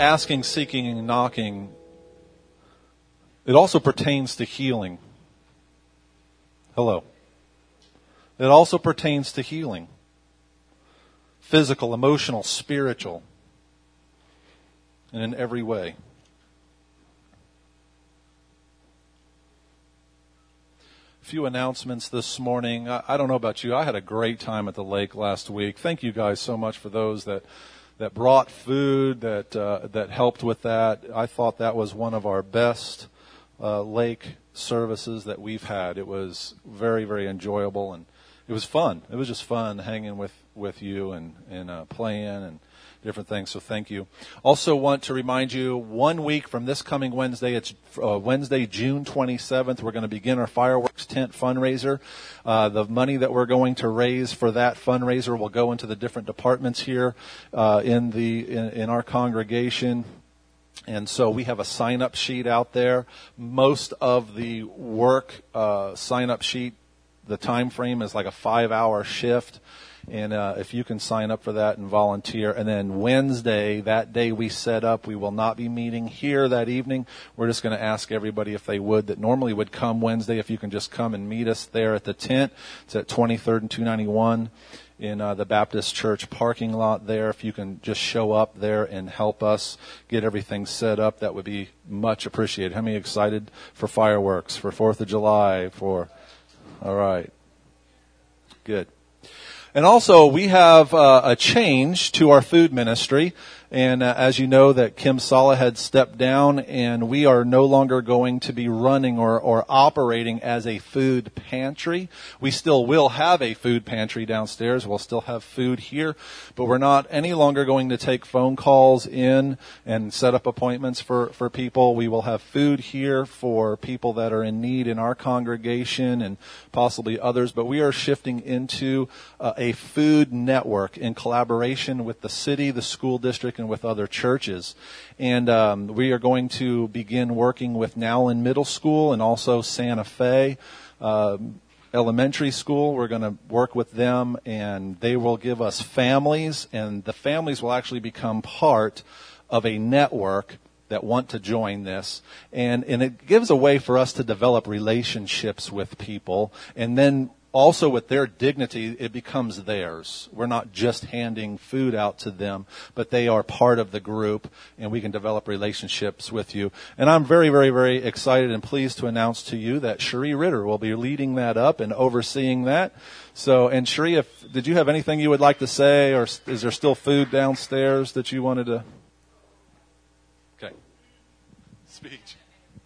asking, seeking, and knocking, it also pertains to healing. Hello. It also pertains to healing. Physical, emotional, spiritual, and in every way. A few announcements this morning. I don't know about you. I had a great time at the lake last week. Thank you guys so much for those that brought food, that helped with that. I thought that was one of our best lake services that we've had. It was very, very enjoyable, and it was fun. It was just fun hanging with you and playing and different things. So thank you. Also want to remind you, 1 week from this coming Wednesday, it's Wednesday, June 27th, we're going to begin our fireworks tent fundraiser. The money that we're going to raise for that fundraiser will go into the different departments here in our congregation. And so we have a sign-up sheet out there. Most of the work sign-up sheet, the time frame is like a 5-hour shift. And if you can sign up for that and volunteer. And then Wednesday, that day we set up, we will not be meeting here that evening. We're just going to ask everybody if they would, that normally would come Wednesday, if you can just come and meet us there at the tent. It's at 23rd and 291 in the Baptist Church parking lot there. If you can just show up there and help us get everything set up, that would be much appreciated. How many excited for fireworks, for 4th of July, all right. Good. And also, we have a change to our food ministry. And as you know, that Kim Sala had stepped down, and we are no longer going to be running or operating as a food pantry. We still will have a food pantry downstairs. We'll still have food here, but we're not any longer going to take phone calls in and set up appointments for people. We will have food here for people that are in need in our congregation and possibly others, but we are shifting into a food network in collaboration with the city, the school district, and with other churches. And we are going to begin working with Nowlin Middle School and also Santa Fe Elementary School. We're going to work with them, and they will give us families, and the families will actually become part of a network that want to join this. And it gives a way for us to develop relationships with people, and then also with their dignity, it becomes theirs. We're not just handing food out to them, but they are part of the group, and we can develop relationships with you. And I'm very, very, very excited and pleased to announce to you that Cherie Ritter will be leading that up and overseeing that. So, and Cherie, did you have anything you would like to say, or is there still food downstairs that you wanted to? Okay. Speech.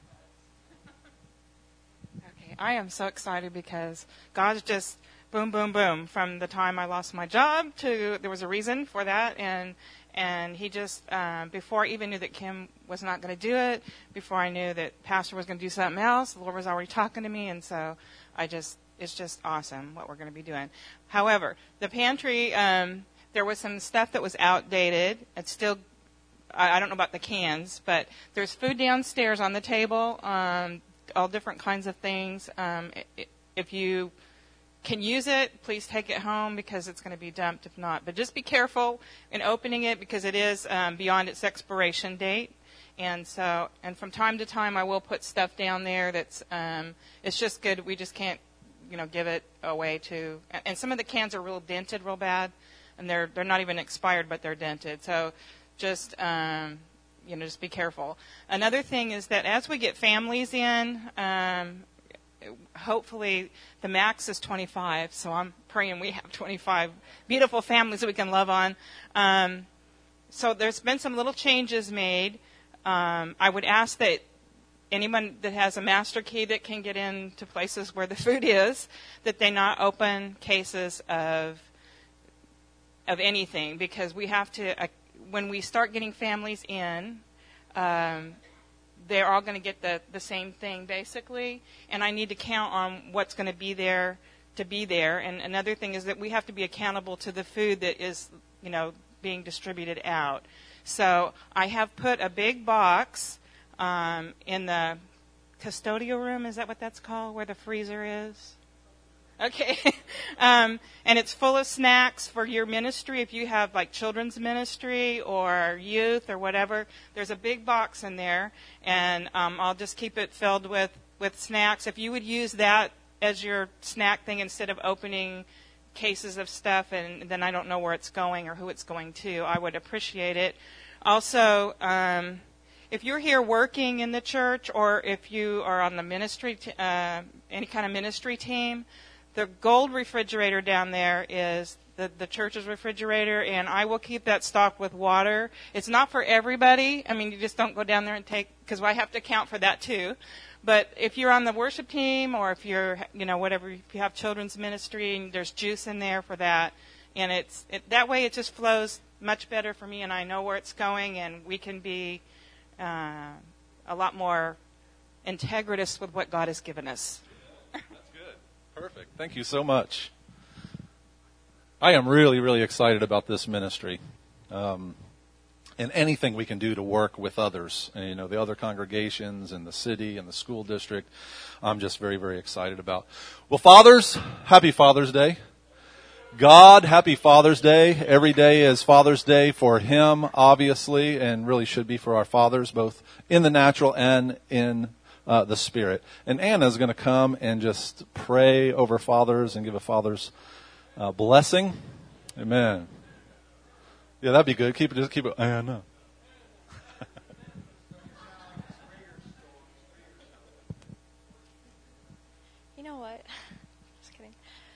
I am so excited because God's just boom, boom, boom. From the time I lost my job to, there was a reason for that. And he just, before I even knew that Kim was not going to do it, before I knew that Pastor was going to do something else, the Lord was already talking to me. And so it's just awesome what we're going to be doing. However, the pantry, there was some stuff that was outdated. It's still, I don't know about the cans, but there's food downstairs on the table, all different kinds of things. If you can use it, please take it home because it's going to be dumped if not. But just be careful in opening it because it is beyond its expiration date. And from time to time, I will put stuff down there that's it's just good. We just can't, give it away to. And some of the cans are real dented, real bad, and they're not even expired, but they're dented. So just just be careful. Another thing is that as we get families in, hopefully the max is 25, so I'm praying we have 25 beautiful families that we can love on. So there's been some little changes made. I would ask that anyone that has a master key that can get into places where the food is, that they not open cases of anything, because we have to, when we start getting families in, they're all going to get the same thing, basically. And I need to count on what's going to be there. And another thing is that we have to be accountable to the food that is, being distributed out. So I have put a big box in the custodial room. Is that what that's called, where the freezer is? Okay. And it's full of snacks for your ministry. If you have like children's ministry or youth or whatever, there's a big box in there, and I'll just keep it filled with snacks. If you would use that as your snack thing instead of opening cases of stuff and then I don't know where it's going or who it's going to, I would appreciate it. Also, if you're here working in the church or if you are on the ministry, any kind of ministry team, the gold refrigerator down there is the church's refrigerator, and I will keep that stocked with water. It's not for everybody. I mean, you just don't go down there and take, because I have to account for that too. But if you're on the worship team or if you're, whatever, if you have children's ministry, there's juice in there for that. And that way it just flows much better for me, and I know where it's going, and we can be a lot more integritous with what God has given us. Perfect. Thank you so much. I am really, really excited about this ministry and anything we can do to work with others, and, the other congregations and the city and the school district. I'm just very, very excited about. Well, fathers, happy Father's Day. God, happy Father's Day. Every day is Father's Day for him, obviously, and really should be for our fathers, both in the natural and in the Spirit. And Anna's going to come and just pray over fathers and give a father's blessing. Amen. Yeah, that'd be good. Keep it, Anna. You know what? Just kidding.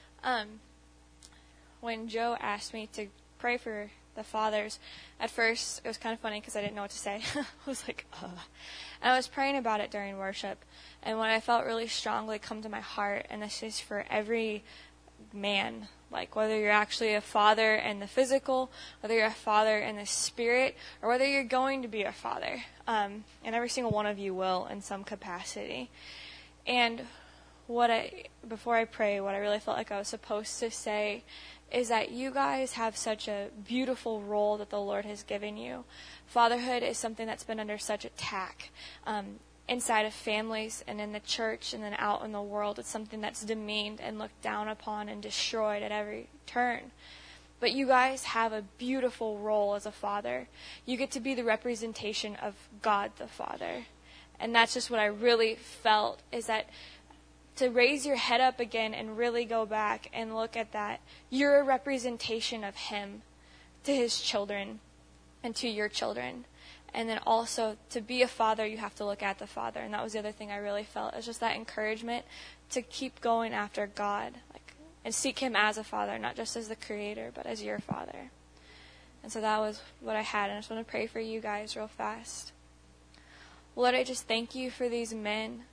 When Joe asked me to pray for the fathers, at first it was kind of funny because I didn't know what to say. I was like, And I was praying about it during worship, and what I felt really strongly come to my heart, and this is for every man, like whether you're actually a father in the physical, whether you're a father in the spirit, or whether you're going to be a father, and every single one of you will in some capacity. And before I pray, what I really felt like I was supposed to say is that you guys have such a beautiful role that the Lord has given you. Fatherhood is something that's been under such attack inside of families and in the church and then out in the world. It's something that's demeaned and looked down upon and destroyed at every turn. But you guys have a beautiful role as a father. You get to be the representation of God the Father. And that's just what I really felt, is that to raise your head up again and really go back and look at that. You're a representation of him to his children and to your children. And then also, to be a father, you have to look at the Father. And that was the other thing I really felt. It was just that encouragement to keep going after God, and seek him as a father, not just as the creator, but as your father. And so that was what I had. And I just want to pray for you guys real fast. Lord, I just thank you for these men,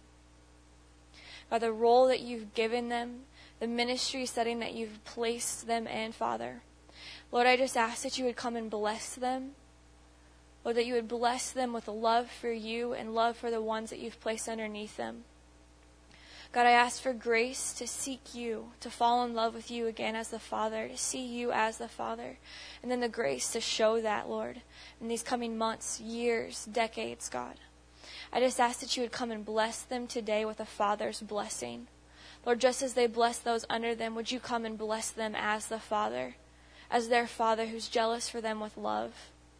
by the role that you've given them, the ministry setting that you've placed them in, Father. Lord, I just ask that you would come and bless them. Lord, that you would bless them with love for you and love for the ones that you've placed underneath them. God, I ask for grace to seek you, to fall in love with you again as the Father, to see you as the Father, and then the grace to show that, Lord, in these coming months, years, decades, God. I just ask that you would come and bless them today with a Father's blessing. Lord, just as they bless those under them, would you come and bless them as the Father, as their Father who's jealous for them with love.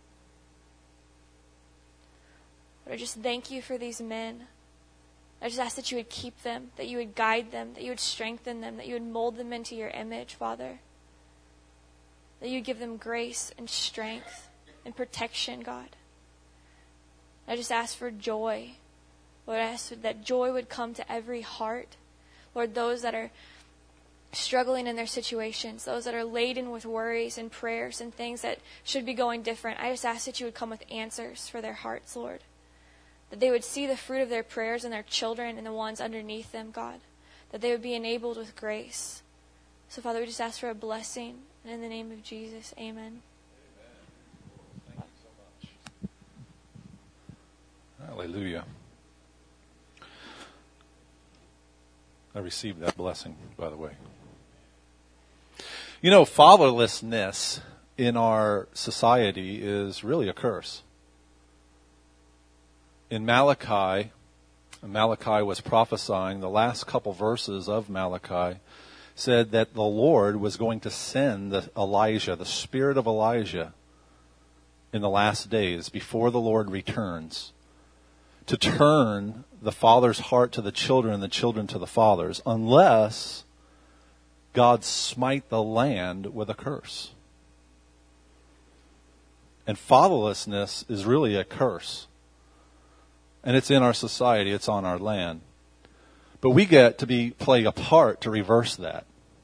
Lord, I just thank you for these men. I just ask that you would keep them, that you would guide them, that you would strengthen them, that you would mold them into your image, Father. That you would give them grace and strength and protection, God. I just ask for joy. Lord, I ask that joy would come to every heart. Lord, those that are struggling in their situations, those that are laden with worries and prayers and things that should be going different, I just ask that you would come with answers for their hearts, Lord. That they would see the fruit of their prayers in their children and the ones underneath them, God. That they would be enabled with grace. So, Father, we just ask for a blessing. And in the name of Jesus, amen. Hallelujah. I received that blessing, by the way. Fatherlessness in our society is really a curse. In Malachi was prophesying, the last couple verses of Malachi said that the Lord was going to send Elijah, the spirit of Elijah, in the last days before the Lord returns, to turn the father's heart to the children and the children to the fathers, unless God smite the land with a curse. And fatherlessness is really a curse. And it's in our society, it's on our land. But we get to play a part to reverse that.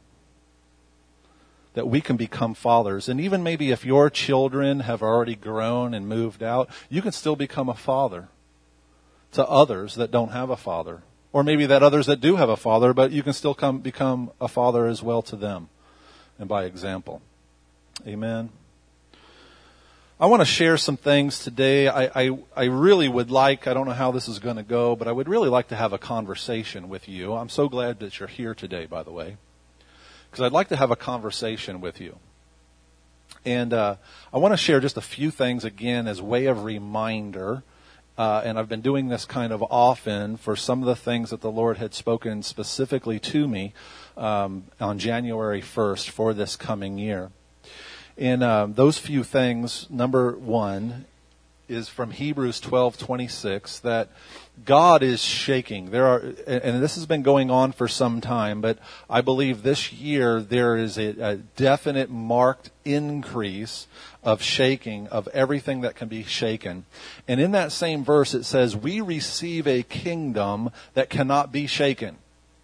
That we can become fathers. And even maybe if your children have already grown and moved out, you can still become a father to others that don't have a father. Or maybe that others that do have a father, but you can still become a father as well to them. And by example. Amen. I want to share some things today. I really would like, I don't know how this is going to go, but I would really like to have a conversation with you. I'm so glad that you're here today, by the way, because I'd like to have a conversation with you. And I want to share just a few things, again, as way of reminder. And I've been doing this kind of often for some of the things that the Lord had spoken specifically to me on January 1st for this coming year. And those few things, number one, is from Hebrews 12:26, that God is shaking. And this has been going on for some time, but I believe this year there is a definite marked increase of shaking of everything that can be shaken. And in that same verse it says, we receive a kingdom that cannot be shaken.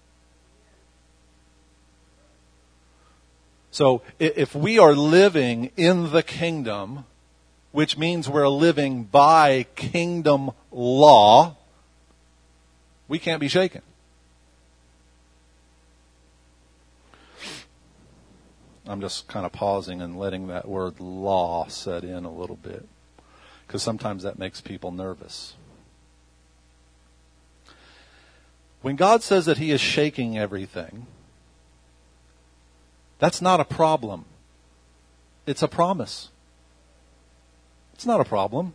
So if we are living in the kingdom, which means we're living by kingdom law, we can't be shaken. I'm just kind of pausing and letting that word law set in a little bit, because sometimes that makes people nervous. When God says that He is shaking everything, that's not a problem. It's a promise. It's not a problem.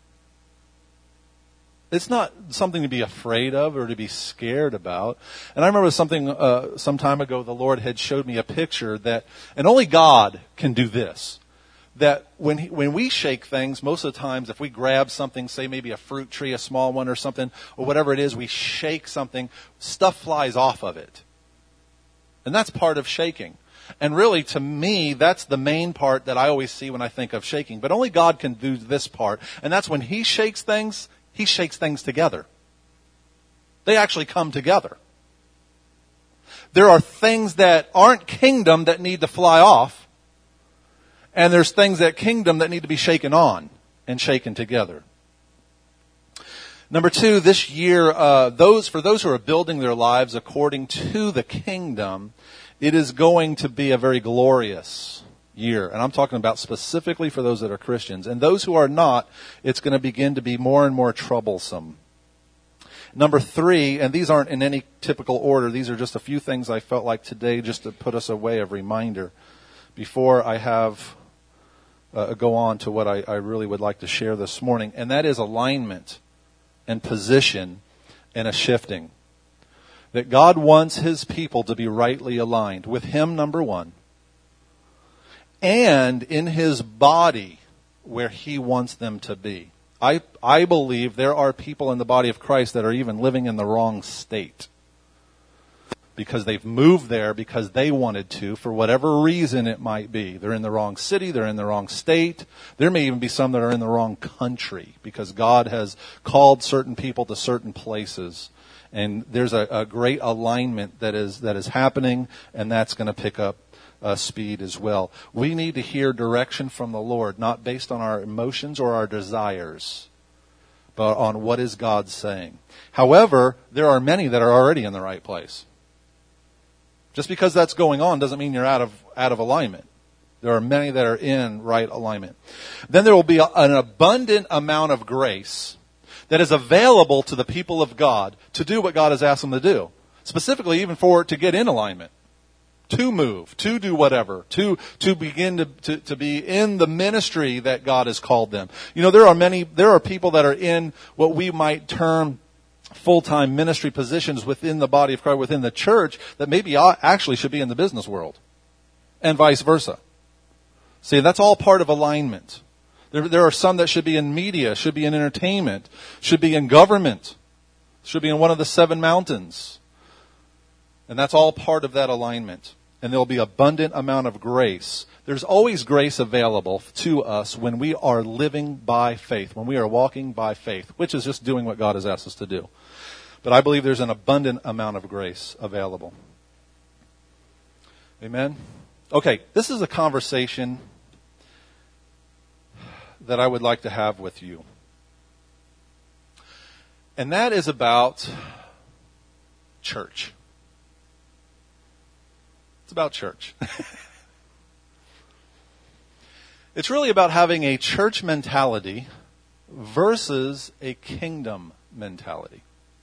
It's not something to be afraid of or to be scared about. And I remember something some time ago, the Lord had showed me a picture that, and only God can do this, that when we shake things, most of the times if we grab something, say maybe a fruit tree, a small one or something, or whatever it is, we shake something, stuff flies off of it. And that's part of shaking. And really, to me, that's the main part that I always see when I think of shaking. But only God can do this part. And that's when He shakes things together. They actually come together. There are things that aren't kingdom that need to fly off. And there's things that kingdom that need to be shaken on and shaken together. Number two, this year, for those who are building their lives according to the kingdom, it is going to be a very glorious year. And I'm talking about specifically for those that are Christians. And those who are not, it's going to begin to be more and more troublesome. Number three, and these aren't in any typical order. These are just a few things I felt like today just to put us a way of reminder before I have go on to what I really would like to share this morning. And that is alignment and position and a shifting. That God wants His people to be rightly aligned with Him, number one, and in His body where He wants them to be. I believe there are people in the body of Christ that are even living in the wrong state because they've moved there because they wanted to, for whatever reason it might be. They're in the wrong city, they're in the wrong state. There may even be some that are in the wrong country because God has called certain people to certain places. And there's a great alignment that is happening, and that's going to pick up speed as well. We need to hear direction from the Lord, not based on our emotions or our desires, but on what is God saying. However, there are many that are already in the right place. Just because that's going on doesn't mean you're out of alignment. There are many that are in right alignment. Then there will be an abundant amount of grace that is available to the people of God to do what God has asked them to do. Specifically, even to get in alignment. To move, to do whatever, to begin to be in the ministry that God has called them. You know, there are people that are in what we might term full-time ministry positions within the body of Christ, within the church, that maybe actually should be in the business world, and vice versa. See, that's all part of alignment. There are some that should be in media, should be in entertainment, should be in government, should be in one of the 7 mountains. And that's all part of that alignment. And there'll be abundant amount of grace. There's always grace available to us when we are living by faith, when we are walking by faith, which is just doing what God has asked us to do. But I believe there's an abundant amount of grace available. Amen? Okay, this is a conversation that I would like to have with you. And that is about church. It's about church. It's really about having a church mentality versus a kingdom mentality.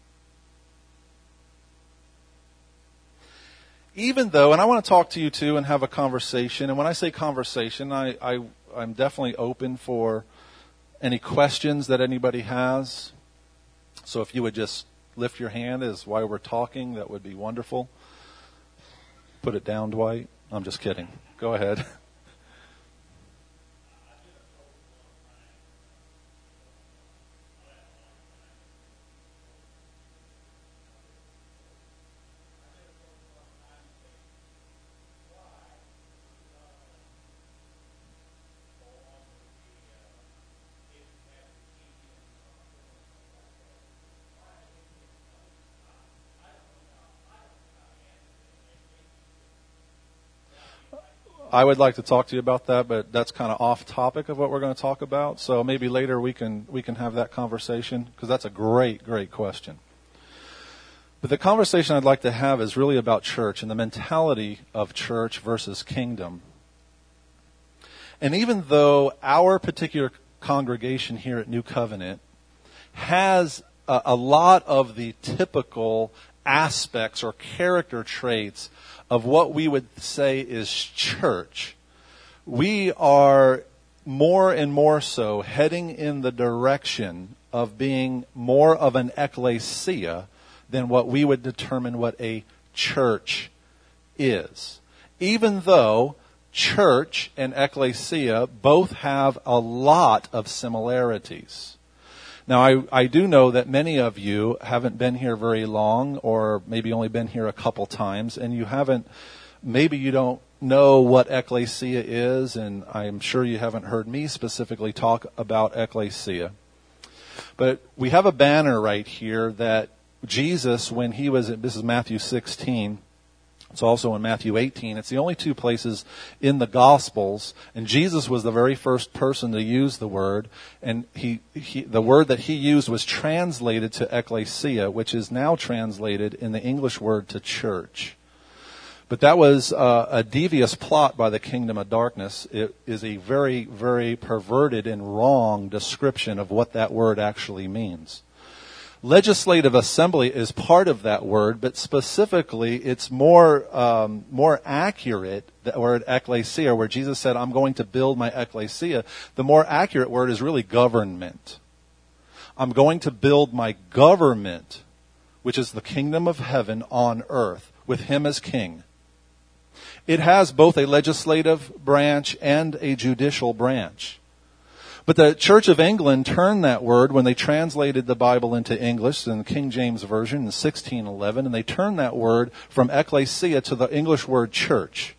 Even though, and I want to talk to you too and have a conversation, and when I say conversation, I'm definitely open for any questions that anybody has. So if you would just lift your hand as while we're talking, that would be wonderful. Put it down, Dwight. I'm just kidding. Go ahead. I would like to talk to you about that, but that's kind of off topic of what we're going to talk about. So maybe later we can have that conversation, because that's a great question. But the conversation I'd like to have is really about church and the mentality of church versus kingdom. And even though our particular congregation here at New Covenant has a lot of the typical aspects or character traits of what we would say is church, we are more and more so heading in the direction of being more of an ecclesia than what we would determine what a church is. Even though church and ecclesia both have a lot of similarities. Now, I do know that many of you haven't been here very long, or maybe only been here a couple times, and maybe you don't know what ecclesia is, and I'm sure you haven't heard me specifically talk about ecclesia. But we have a banner right here that Jesus, when he was, this is Matthew 16, it's also in Matthew 18. It's the only 2 places in the Gospels, and Jesus was the very first person to use the word, and the word that he used was translated to ecclesia, which is now translated in the English word to church. But that was a devious plot by the kingdom of darkness. It is a very, very perverted and wrong description of what that word actually means. Legislative assembly is part of that word, but specifically it's more accurate, the word ecclesia, where Jesus said, I'm going to build my ecclesia. The more accurate word is really government. I'm going to build my government, which is the kingdom of heaven on earth, with him as king. It has both a legislative branch and a judicial branch. But the Church of England turned that word when they translated the Bible into English in the King James Version in 1611, and they turned that word from ecclesia to the English word church,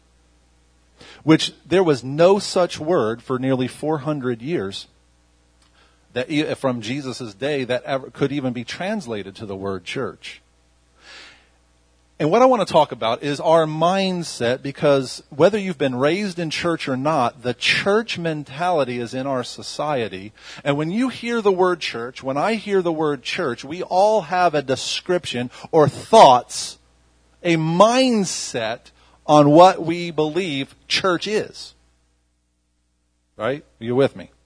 which there was no such word for nearly 400 years that from Jesus' day that ever could even be translated to the word church. And what I want to talk about is our mindset, because whether you've been raised in church or not, the church mentality is in our society. And when you hear the word church, when I hear the word church, we all have a description or thoughts, a mindset on what we believe church is. Right? Are you with me?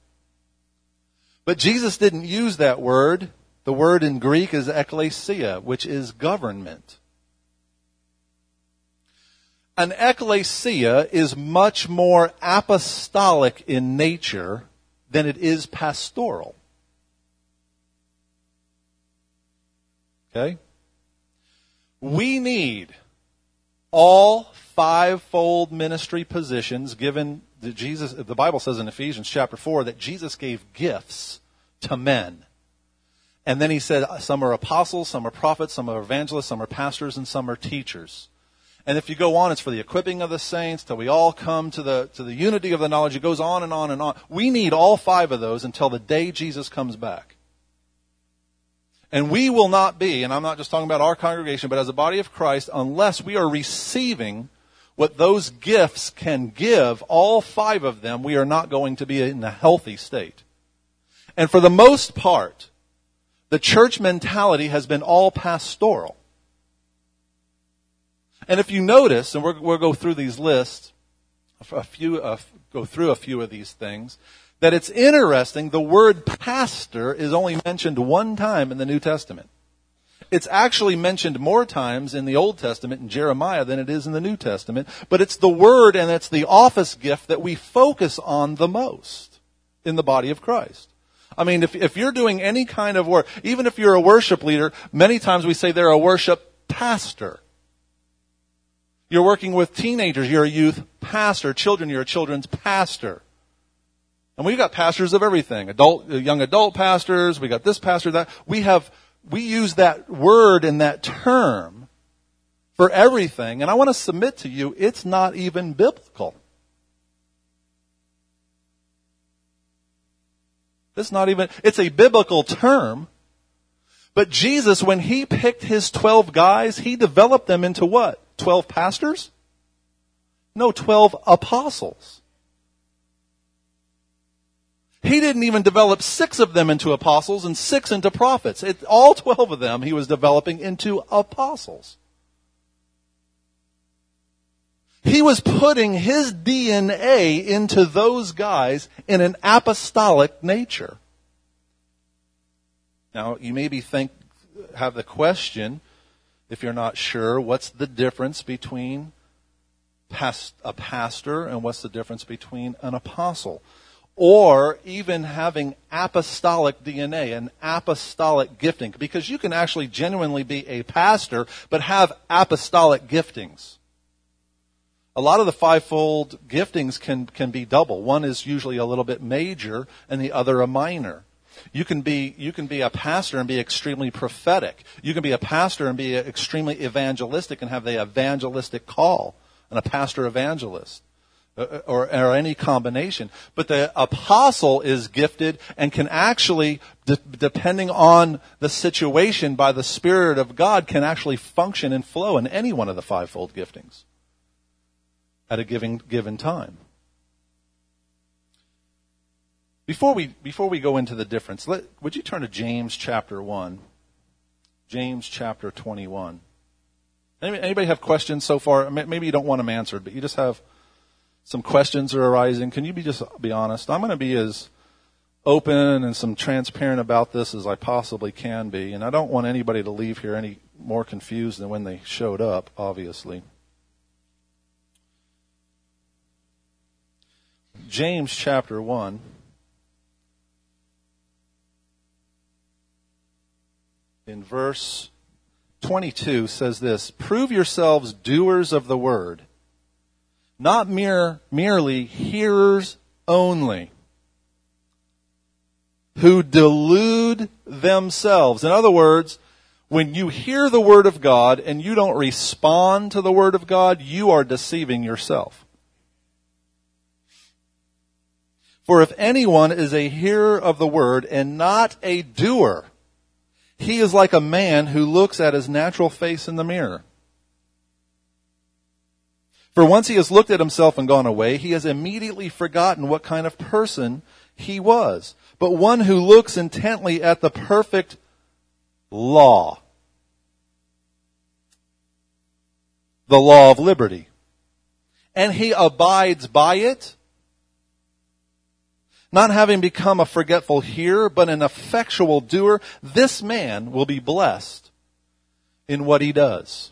But Jesus didn't use that word. The word in Greek is ekklesia, which is government. An ecclesia is much more apostolic in nature than it is pastoral. Okay? We need all fivefold ministry positions given to Jesus. The Bible says in Ephesians chapter 4 that Jesus gave gifts to men. And then he said some are apostles, some are prophets, some are evangelists, some are pastors, and some are teachers. And if you go on, it's for the equipping of the saints till we all come to the unity of the knowledge. It goes on and on and on. We need all five of those until the day Jesus comes back. And we will not be, and I'm not just talking about our congregation, but as a body of Christ, unless we are receiving what those gifts can give, all five of them, we are not going to be in a healthy state. And for the most part, the church mentality has been all pastoral. And if you notice, and we'll go through these lists, go through a few of these things, that it's interesting, the word pastor is only mentioned one time in the New Testament. It's actually mentioned more times in the Old Testament in Jeremiah than it is in the New Testament, but it's the word and it's the office gift that we focus on the most in the body of Christ. I mean, if you're doing any kind of work, even if you're a worship leader, many times we say they're a worship pastor. You're working with teenagers, you're a youth pastor. Children, you're a children's pastor. And we've got pastors of everything. Young adult pastors, we got this pastor, that. We use that word and that term for everything. And I want to submit to you, it's not even biblical. It's a biblical term. But Jesus, when he picked his 12 guys, he developed them into what? 12 pastors? No, 12 apostles. He didn't even develop 6 of them into apostles and 6 into prophets. All 12 of them he was developing into apostles. He was putting his DNA into those guys in an apostolic nature. Now, you maybe have the question, if you're not sure, what's the difference between a pastor and what's the difference between an apostle? Or even having apostolic DNA, an apostolic gifting. Because you can actually genuinely be a pastor, but have apostolic giftings. A lot of the fivefold giftings can be double. One is usually a little bit major, and the other a minor. You can be a pastor and be extremely prophetic. You can be a pastor and be extremely evangelistic and have the evangelistic call, and a pastor evangelist. Or any combination. But the apostle is gifted and can actually, depending on the situation, by the Spirit of God, can actually function and flow in any one of the fivefold giftings at a given time. Before we go into the difference, would you turn to James chapter 1? James chapter 21. Anybody have questions so far? Maybe you don't want them answered, but you just have some questions are arising. Can you just be honest? I'm going to be as open and some transparent about this as I possibly can be. And I don't want anybody to leave here any more confused than when they showed up, obviously. James chapter 1. In verse 22 says this, "Prove yourselves doers of the word, not merely hearers only, who delude themselves." In other words, when you hear the word of God and you don't respond to the word of God, you are deceiving yourself. "For if anyone is a hearer of the word and not a doer, he is like a man who looks at his natural face in the mirror. For once he has looked at himself and gone away, he has immediately forgotten what kind of person he was. But one who looks intently at the perfect law, the law of liberty, and he abides by it, not having become a forgetful hearer, but an effectual doer, this man will be blessed in what he does."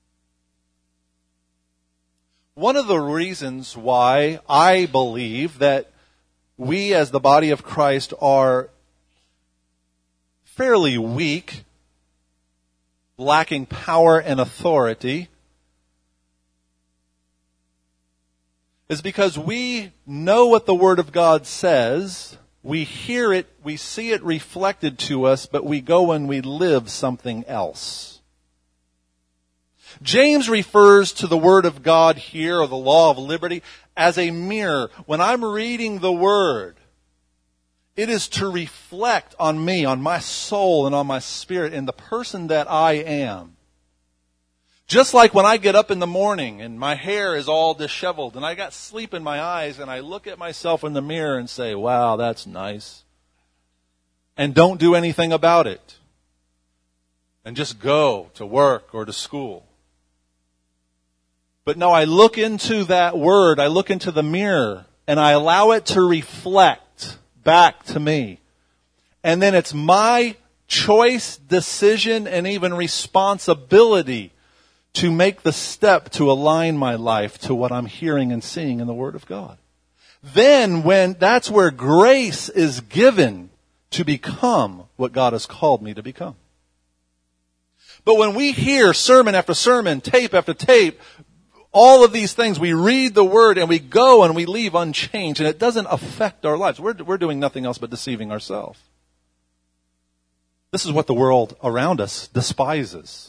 One of the reasons why I believe that we as the body of Christ are fairly weak lacking power and authority is because we know what the Word of God says, we hear it, we see it reflected to us, but we go and we live something else. James refers to the Word of God here, or the law of liberty, as a mirror. When I'm reading the Word, it is to reflect on me, on my soul, and on my spirit, and the person that I am. Just like when I get up in the morning and my hair is all disheveled and I got sleep in my eyes and I look at myself in the mirror and say, wow, that's nice. And don't do anything about it. And just go to work or to school. But no, I look into that Word, I look into the mirror, and I allow it to reflect back to me. And then it's my choice, decision, and even responsibility to make the step to align my life to what I'm hearing and seeing in the Word of God. Then that's where grace is given to become what God has called me to become. But when we hear sermon after sermon, tape after tape, all of these things, we read the Word and we go and we leave unchanged, and it doesn't affect our lives. We're doing nothing else but deceiving ourselves. This is what the world around us despises.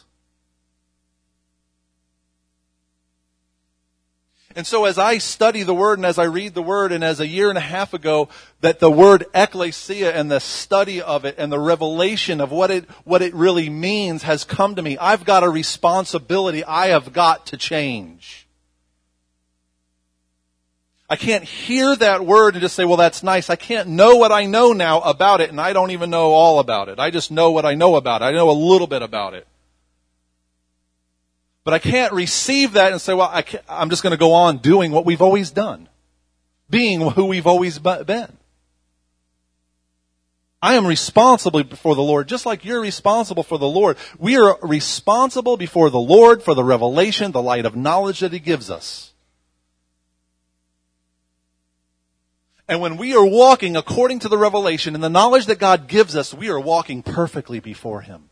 And so as I study the Word and as I read the Word, and as a year and a half ago, that the word ecclesia and the study of it and the revelation of what it really means has come to me, I've got a responsibility. I have got to change. I can't hear that word and just say, well, that's nice. I can't know what I know now about it, and I don't even know all about it. I just know what I know about it. I know a little bit about it. But I can't receive that and say, well, I'm just going to go on doing what we've always done. Being who we've always been. I am responsible before the Lord, just like you're responsible for the Lord. We are responsible before the Lord for the revelation, the light of knowledge that He gives us. And when we are walking according to the revelation and the knowledge that God gives us, we are walking perfectly before Him.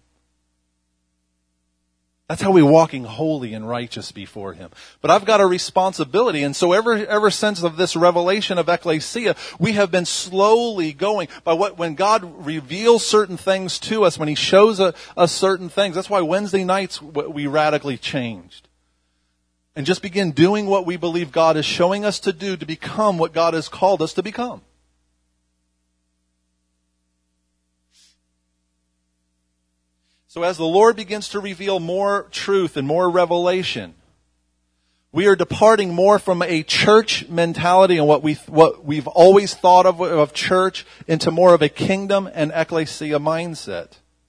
That's how we're walking holy and righteous before Him. But I've got a responsibility. And so ever since of this revelation of ecclesia, we have been slowly going by when God reveals certain things to us, when He shows us certain things. That's why Wednesday nights we radically changed. And just begin doing what we believe God is showing us to do to become what God has called us to become. So as the Lord begins to reveal more truth and more revelation, we are departing more from a church mentality and what we've always thought of church into more of a kingdom and ecclesia mindset.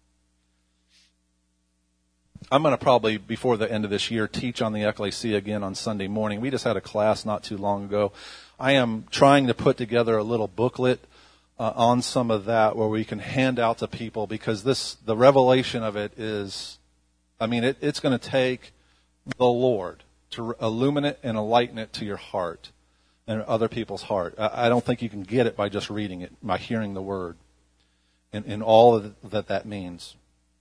I'm going to probably, before the end of this year, teach on the ecclesia again on Sunday morning. We just had a class not too long ago. I am trying to put together a little booklet on some of that where we can hand out to people, because the revelation of it is, it's going to take the Lord to illuminate and enlighten it to your heart and other people's heart. I don't think you can get it by just reading it, by hearing the Word and all of that means.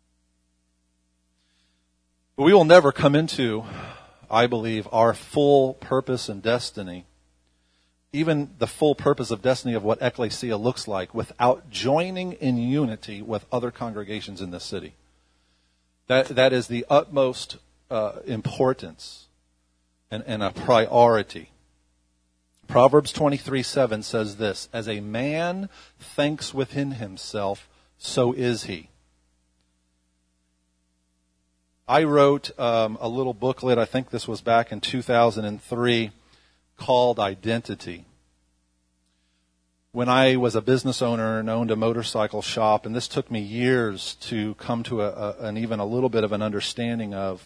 But we will never come into, I believe, our full purpose and destiny, even the full purpose of destiny of what ecclesia looks like, without joining in unity with other congregations in the city. That is the utmost importance and a priority. Proverbs 23:7 says this: as a man thinks within himself, so is he. I wrote a little booklet, I think this was back in 2003, called Identity. When I was a business owner and owned a motorcycle shop, and this took me years to come to an even a little bit of an understanding of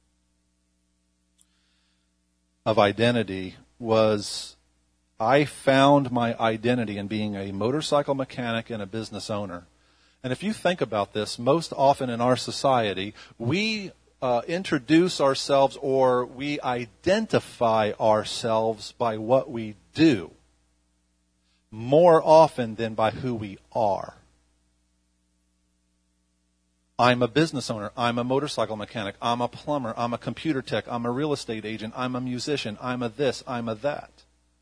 identity, was I found my identity in being a motorcycle mechanic and a business owner. And if you think about this, most often in our society, we introduce ourselves or we identify ourselves by what we do more often than by who we are. I'm a business owner. I'm a motorcycle mechanic. I'm a plumber. I'm a computer tech. I'm a real estate agent. I'm a musician. I'm a this. I'm a that.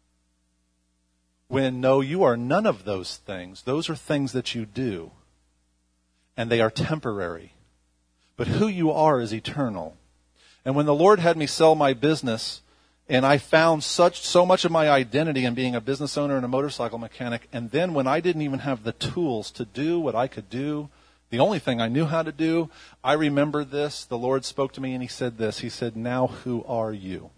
When no, you are none of those things. Those are things that you do. And they are temporary. But who you are is eternal. And when the Lord had me sell my business, and I found so much of my identity in being a business owner and a motorcycle mechanic, and then when I didn't even have the tools to do what I could do, the only thing I knew how to do, I remember this. The Lord spoke to me and He said this. He said, now who are you?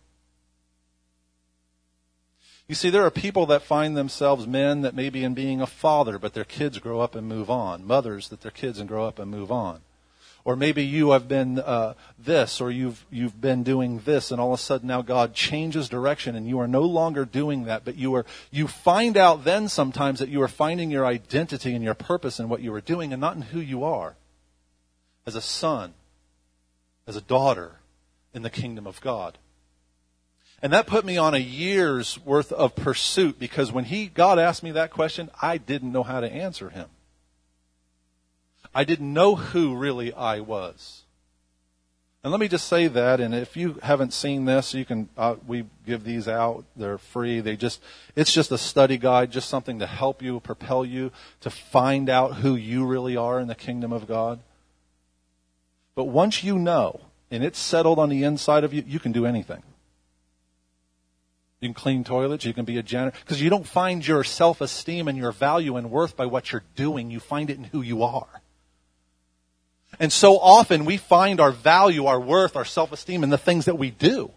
You see, there are people that find themselves men that may be in being a father, but their kids grow up and move on. Mothers that their kids and grow up and move on. Or maybe you have been this, or you've been doing this, and all of a sudden now God changes direction, and you are no longer doing that. But you find out then sometimes that you are finding your identity and your purpose in what you are doing, and not in who you are. As a son, as a daughter in the kingdom of God. And that put me on a year's worth of pursuit, because when God asked me that question, I didn't know how to answer Him. I didn't know who really I was. And let me just say that, and if you haven't seen this, you can. We give these out; they're free. It's just a study guide, just something to help you, propel you to find out who you really are in the kingdom of God. But once you know, and it's settled on the inside of you, you can do anything. You can clean toilets, you can be a janitor, because you don't find your self-esteem and your value and worth by what you're doing. You find it in who you are. And so often we find our value, our worth, our self-esteem in the things that we do,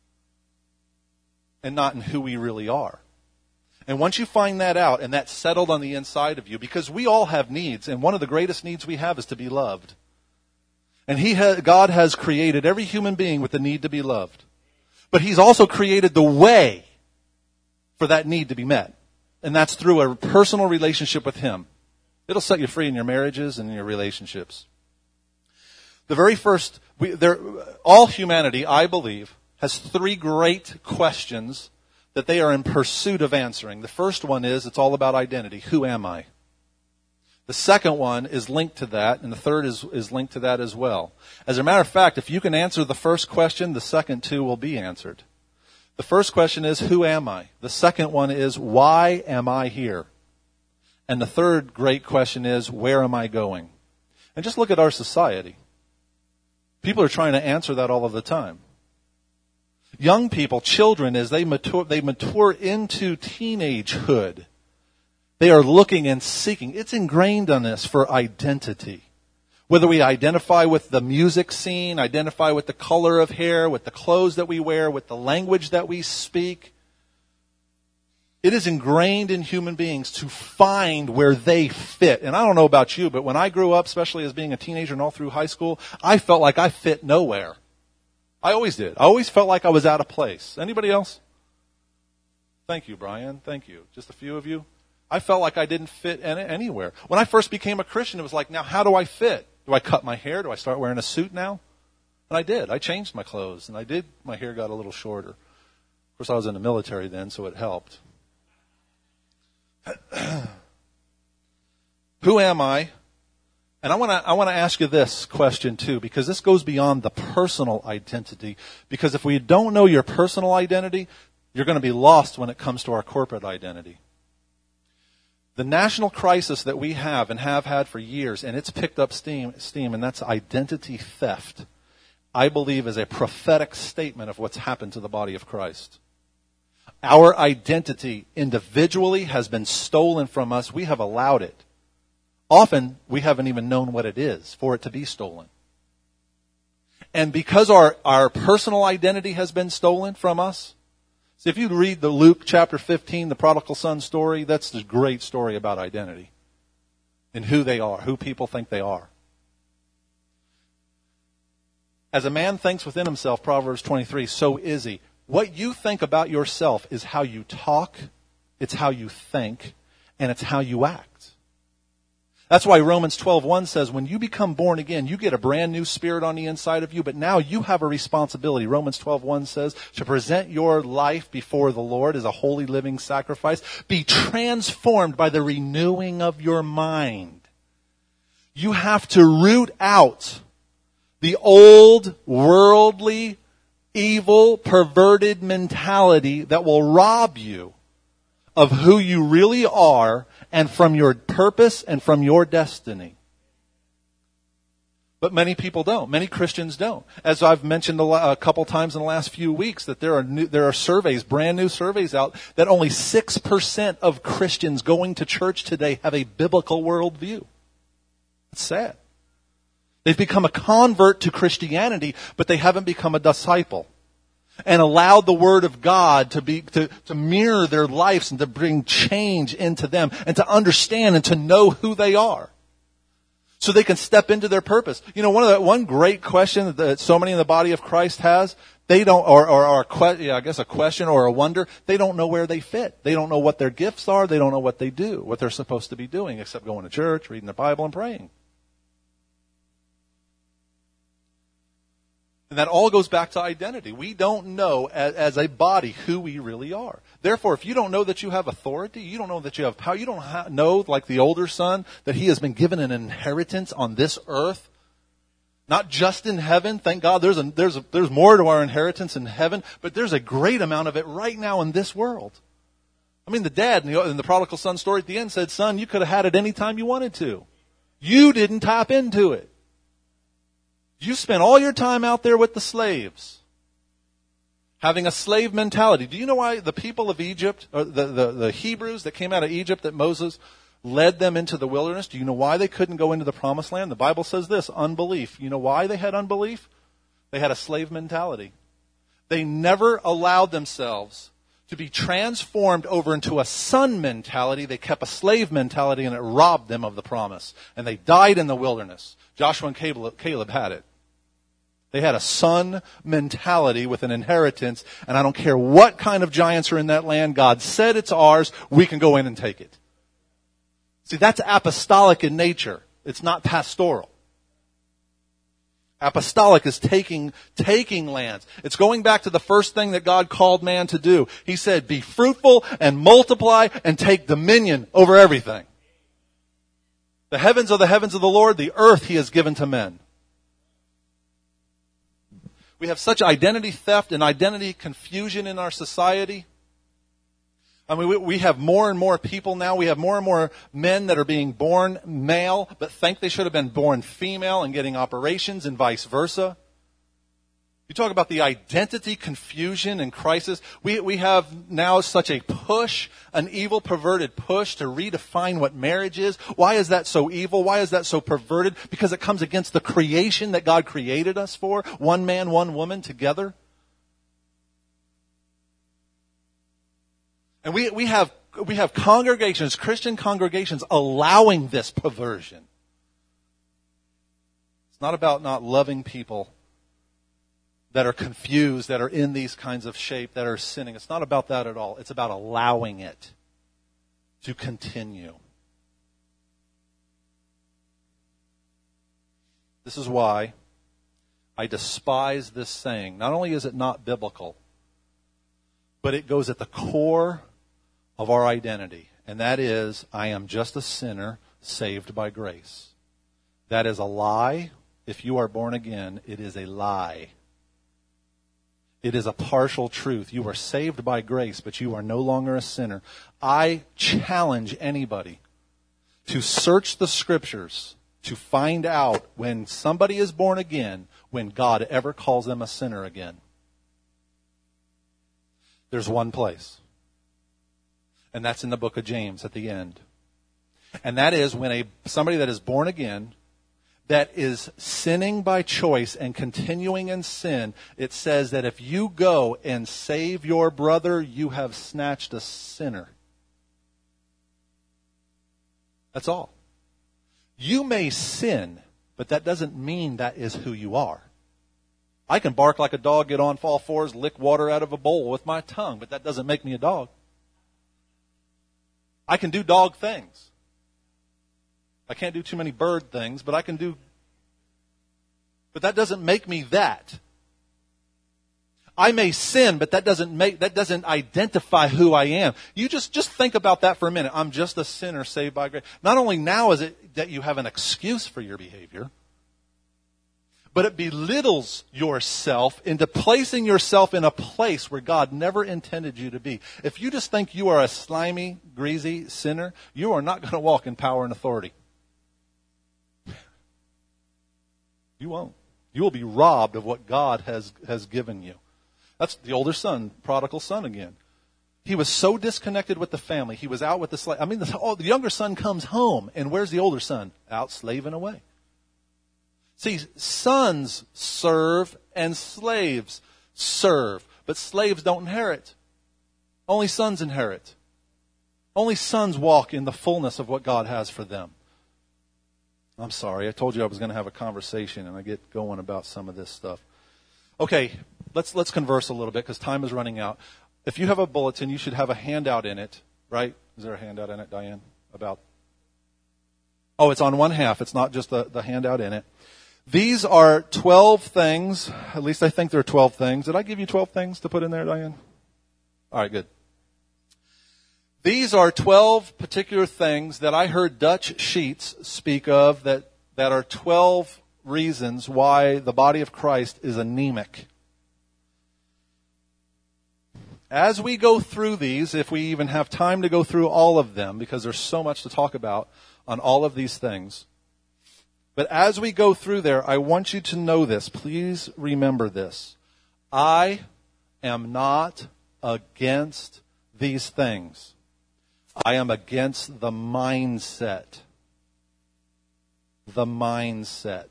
and not in who we really are. And once you find that out, and that's settled on the inside of you, because we all have needs, and one of the greatest needs we have is to be loved. And God has created every human being with the need to be loved. But He's also created the way for that need to be met. And that's through a personal relationship with Him. It'll set you free in your marriages and in your relationships. The very first, all humanity, I believe, has three great questions that they are in pursuit of answering. The first one is, it's all about identity. Who am I? The second one is linked to that, and the third is linked to that as well. As a matter of fact, if you can answer the first question, the second two will be answered. The first question is, who am I? The second one is, why am I here? And the third great question is, where am I going? And just look at our society. People are trying to answer that all of the time. Young people, children, as they mature into teenagehood, they are looking and seeking. It's ingrained on us for identity. Whether we identify with the music scene, identify with the color of hair, with the clothes that we wear, with the language that we speak. It is ingrained in human beings to find where they fit. And I don't know about you, but when I grew up, especially as being a teenager and all through high school, I felt like I fit nowhere. I always did. I always felt like I was out of place. Anybody else? Thank you, Brian. Thank you. Just a few of you. I felt like I didn't fit anywhere. When I first became a Christian, it was like, now how do I fit? Do I cut my hair? Do I start wearing a suit now? And I did. I changed my clothes, and my hair got a little shorter. Of course, I was in the military then, so it helped. Who am I? And I want to ask you this question too, because this goes beyond the personal identity. Because if we don't know your personal identity, you're going to be lost when it comes to our corporate identity. The national crisis that we have and have had for years, and it's picked up steam, and that's identity theft, I believe is a prophetic statement of what's happened to the body of Christ. Our identity individually has been stolen from us. We have allowed it. Often, we haven't even known what it is for it to be stolen. And because our personal identity has been stolen from us, so if you read the Luke chapter 15, the prodigal son story, that's the great story about identity and who they are, who people think they are. As a man thinks within himself, Proverbs 23, so is he. What you think about yourself is how you talk, it's how you think, and it's how you act. That's why Romans 12:1 says, when you become born again, you get a brand new spirit on the inside of you, but now you have a responsibility. Romans 12:1 says, to present your life before the Lord as a holy living sacrifice. Be transformed by the renewing of your mind. You have to root out the old, worldly, evil, perverted mentality that will rob you of who you really are and from your purpose and from your destiny. But many people don't. Many Christians don't. As I've mentioned a couple times in the last few weeks, that there are surveys, brand new surveys out, that only 6% of Christians going to church today have a biblical worldview. It's sad. They've become a convert to Christianity, but they haven't become a disciple and allowed the Word of God to mirror their lives and to bring change into them and to understand and to know who they are, so they can step into their purpose. You know, one great question that so many in the body of Christ has, they don't, I guess a question or a wonder, they don't know where they fit. They don't know what their gifts are. They don't know what they do, what they're supposed to be doing, except going to church, reading the Bible, and praying. And that all goes back to identity. We don't know as a body who we really are. Therefore, if you don't know that you have authority, you don't know that you have power, you don't know, like the older son, that he has been given an inheritance on this earth, not just in heaven. Thank God there's more to our inheritance in heaven, but there's a great amount of it right now in this world. I mean, the dad in the prodigal son story at the end said, son, you could have had it any time you wanted to. You didn't tap into it. You spent all your time out there with the slaves, having a slave mentality. Do you know why the people of Egypt, or the Hebrews that came out of Egypt, that Moses led them into the wilderness? Do you know why they couldn't go into the promised land? The Bible says this, unbelief. You know why they had unbelief? They had a slave mentality. They never allowed themselves to be transformed over into a son mentality. They kept a slave mentality, and it robbed them of the promise. And they died in the wilderness. Joshua and Caleb had it. They had a son mentality with an inheritance, and I don't care what kind of giants are in that land. God said it's ours. We can go in and take it. See, that's apostolic in nature. It's not pastoral. Apostolic is taking lands. It's going back to the first thing that God called man to do. He said, be fruitful and multiply and take dominion over everything. The heavens are the heavens of the Lord. The earth he has given to men. We have such identity theft and identity confusion in our society. I mean, we have more and more people now. We have more and more men that are being born male, but think they should have been born female and getting operations, and vice versa. You talk about the identity confusion and crisis. We have now such a push, an evil, perverted push to redefine what marriage is. Why is that so evil? Why is that so perverted? Because it comes against the creation that God created us for. One man, one woman together. And we have congregations, Christian congregations, allowing this perversion. It's not about not loving people that are confused, that are in these kinds of shape, that are sinning. It's not about that at all. It's about allowing it to continue. This is why I despise this saying. Not only is it not biblical, but it goes at the core of our identity. And that is, I am just a sinner saved by grace. That is a lie. If you are born again, it is a lie. It is a partial truth. You are saved by grace, but you are no longer a sinner. I challenge anybody to search the scriptures to find out when somebody is born again, when God ever calls them a sinner again. There's one place. And that's in the book of James at the end. And that is when somebody that is born again, that is sinning by choice and continuing in sin, it says that if you go and save your brother, you have snatched a sinner. That's all. You may sin, but that doesn't mean that is who you are. I can bark like a dog, get on all fours, lick water out of a bowl with my tongue, but that doesn't make me a dog. I can do dog things. I can't do too many bird things, but I can do. But that doesn't make me that. I may sin, but that doesn't identify who I am. You just think about that for a minute. I'm just a sinner saved by grace. Not only now that you have an excuse for your behavior, but it belittles yourself into placing yourself in a place where God never intended you to be. If you just think you are a slimy, greasy sinner, you are not going to walk in power and authority. You won't. You will be robbed of what God has given you. That's the older son, prodigal son again. He was so disconnected with the family. He was out with the slave. The younger son comes home, and where's the older son? Out slaving away. See, sons serve and slaves serve, but slaves don't inherit. Only sons inherit. Only sons walk in the fullness of what God has for them. I'm sorry, I told you I was going to have a conversation, and I get going about some of this stuff. Okay, let's converse a little bit because time is running out. If you have a bulletin, you should have a handout in it, right? Is there a handout in it, Diane? It's on one half. It's not just the handout in it. These are 12 things. At least I think there are 12 things. Did I give you 12 things to put in there, Diane? All right, good. These are 12 particular things that I heard Dutch Sheets speak of that are 12 reasons why the body of Christ is anemic. As we go through these, if we even have time to go through all of them, because there's so much to talk about on all of these things, but as we go through there, I want you to know this. Please remember this. I am not against these things. I am against the mindset. The mindset.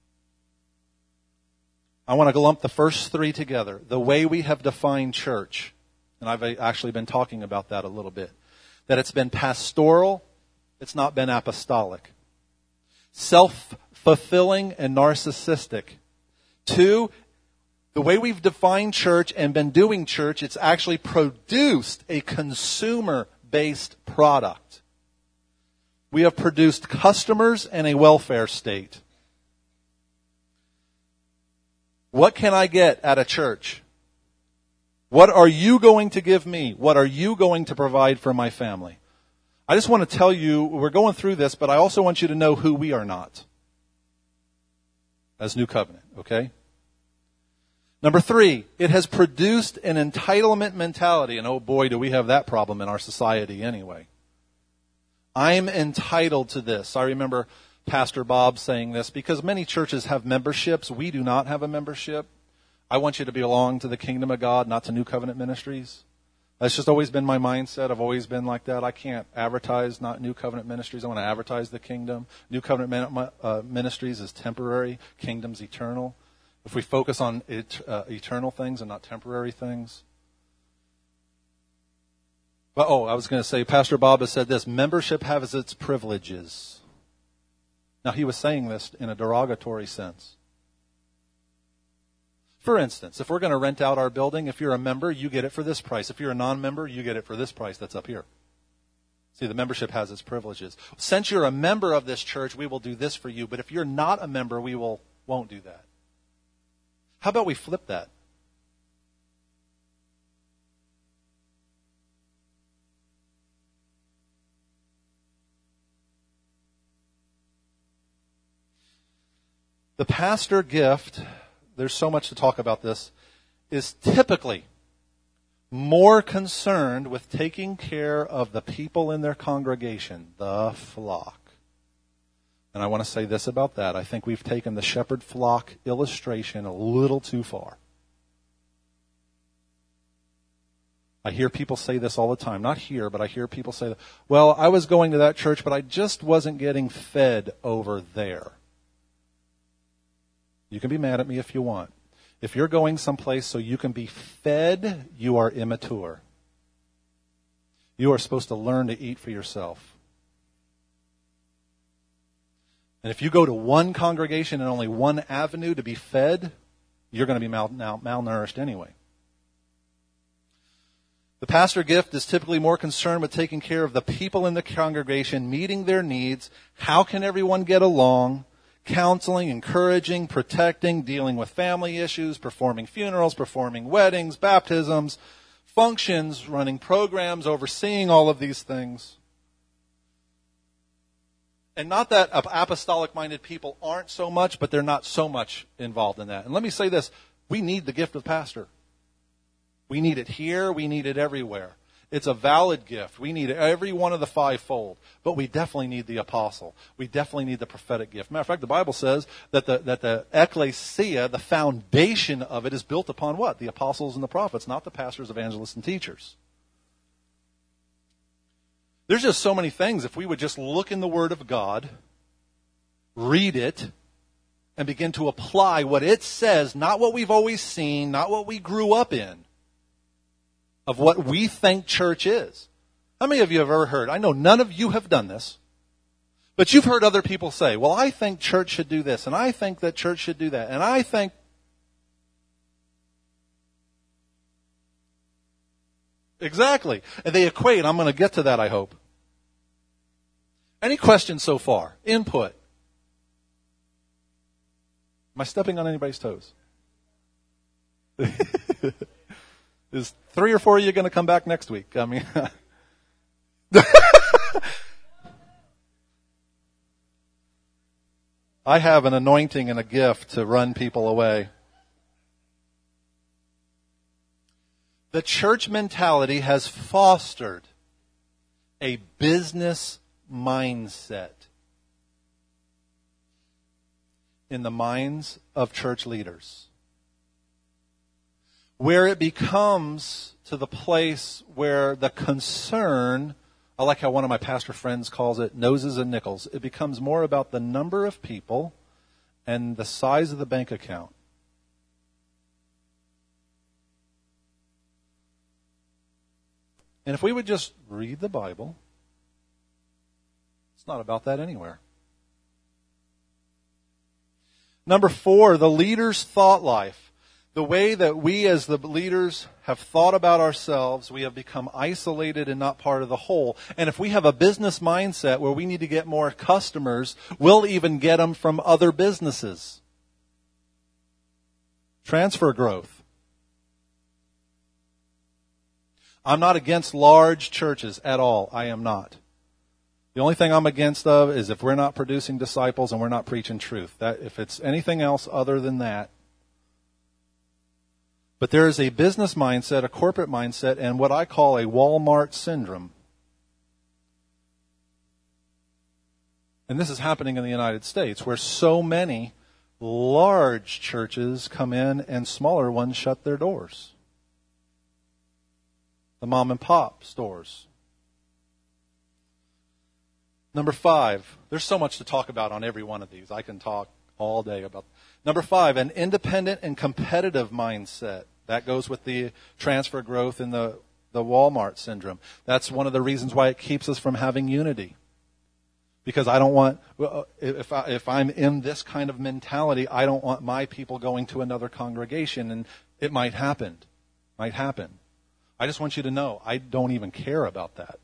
I want to lump the first three together. The way we have defined church. And I've actually been talking about that a little bit. That it's been pastoral, it's not been apostolic. Self-fulfilling and narcissistic. 2, the way we've defined church and been doing church, it's actually produced a consumer-based product. We have produced customers and a welfare state. What can I get at a church? What are you going to give me? What are you going to provide for my family? I just want to tell you, we're going through this, but I also want you to know who we are not as New Covenant, okay? Number 3, it has produced an entitlement mentality, and oh boy, do we have that problem in our society anyway. I'm entitled to this. I remember Pastor Bob saying this, because many churches have memberships. We do not have a membership. I want you to belong to the kingdom of God, not to New Covenant Ministries. That's just always been my mindset. I've always been like that. I can't advertise not New Covenant Ministries. I want to advertise the kingdom. New Covenant Ministries is temporary. Kingdom's eternal. If we focus on eternal things and not temporary things. But, I was going to say, Pastor Bob has said this, membership has its privileges. Now, he was saying this in a derogatory sense. For instance, if we're going to rent out our building, if you're a member, you get it for this price. If you're a non-member, you get it for this price that's up here. See, the membership has its privileges. Since you're a member of this church, we will do this for you. But if you're not a member, we won't do that. How about we flip that? The pastor gift, there's so much to talk about this, is typically more concerned with taking care of the people in their congregation, the flock. And I want to say this about that. I think we've taken the shepherd flock illustration a little too far. I hear people say this all the time. Not here, but I hear people say, well, I was going to that church, but I just wasn't getting fed over there. You can be mad at me if you want. If you're going someplace so you can be fed, you are immature. You are supposed to learn to eat for yourself. And if you go to one congregation and only one avenue to be fed, you're going to be malnourished anyway. The pastor gift is typically more concerned with taking care of the people in the congregation, meeting their needs. How can everyone get along? Counseling, encouraging, protecting, dealing with family issues, performing funerals, performing weddings, baptisms, functions, running programs, overseeing all of these things. And not that apostolic-minded people aren't so much, but they're not so much involved in that. And let me say this. We need the gift of pastor. We need it here. We need it everywhere. It's a valid gift. We need every one of the fivefold. But we definitely need the apostle. We definitely need the prophetic gift. Matter of fact, the Bible says that the ecclesia, the foundation of it, is built upon what? The apostles and the prophets, not the pastors, evangelists, and teachers. There's just so many things. If we would just look in the Word of God, read it, and begin to apply what it says, not what we've always seen, not what we grew up in, of what we think church is. How many of you have ever heard, I know none of you have done this, but you've heard other people say, well, I think church should do this, and I think that church should do that, and I think... Exactly. And they equate. I'm going to get to that, I hope. Any questions so far? Input? Am I stepping on anybody's toes? Is 3 or 4 of you going to come back next week? I mean, I have an anointing and a gift to run people away. The church mentality has fostered a business mindset in the minds of church leaders, where it becomes to the place where the concern, I like how one of my pastor friends calls it, noses and nickels. It becomes more about the number of people and the size of the bank account. And if we would just read the Bible, it's not about that anywhere. Number 4, the leader's thought life. The way that we as the leaders have thought about ourselves, we have become isolated and not part of the whole. And if we have a business mindset where we need to get more customers, we'll even get them from other businesses. Transfer growth. I'm not against large churches at all. I am not. The only thing I'm against of is if we're not producing disciples and we're not preaching truth. That if it's anything else other than that. But there is a business mindset, a corporate mindset, and what I call a Walmart syndrome. And this is happening in the United States, where so many large churches come in and smaller ones shut their doors. The mom and pop stores. Number 5, there's so much to talk about on every one of these. I can talk all day about. Number 5, an independent and competitive mindset. That goes with the transfer growth in the Walmart syndrome. That's one of the reasons why it keeps us from having unity. Because I don't want, if I'm in this kind of mentality, I don't want my people going to another congregation, and it might happen. Might happen. I just want you to know, I don't even care about that.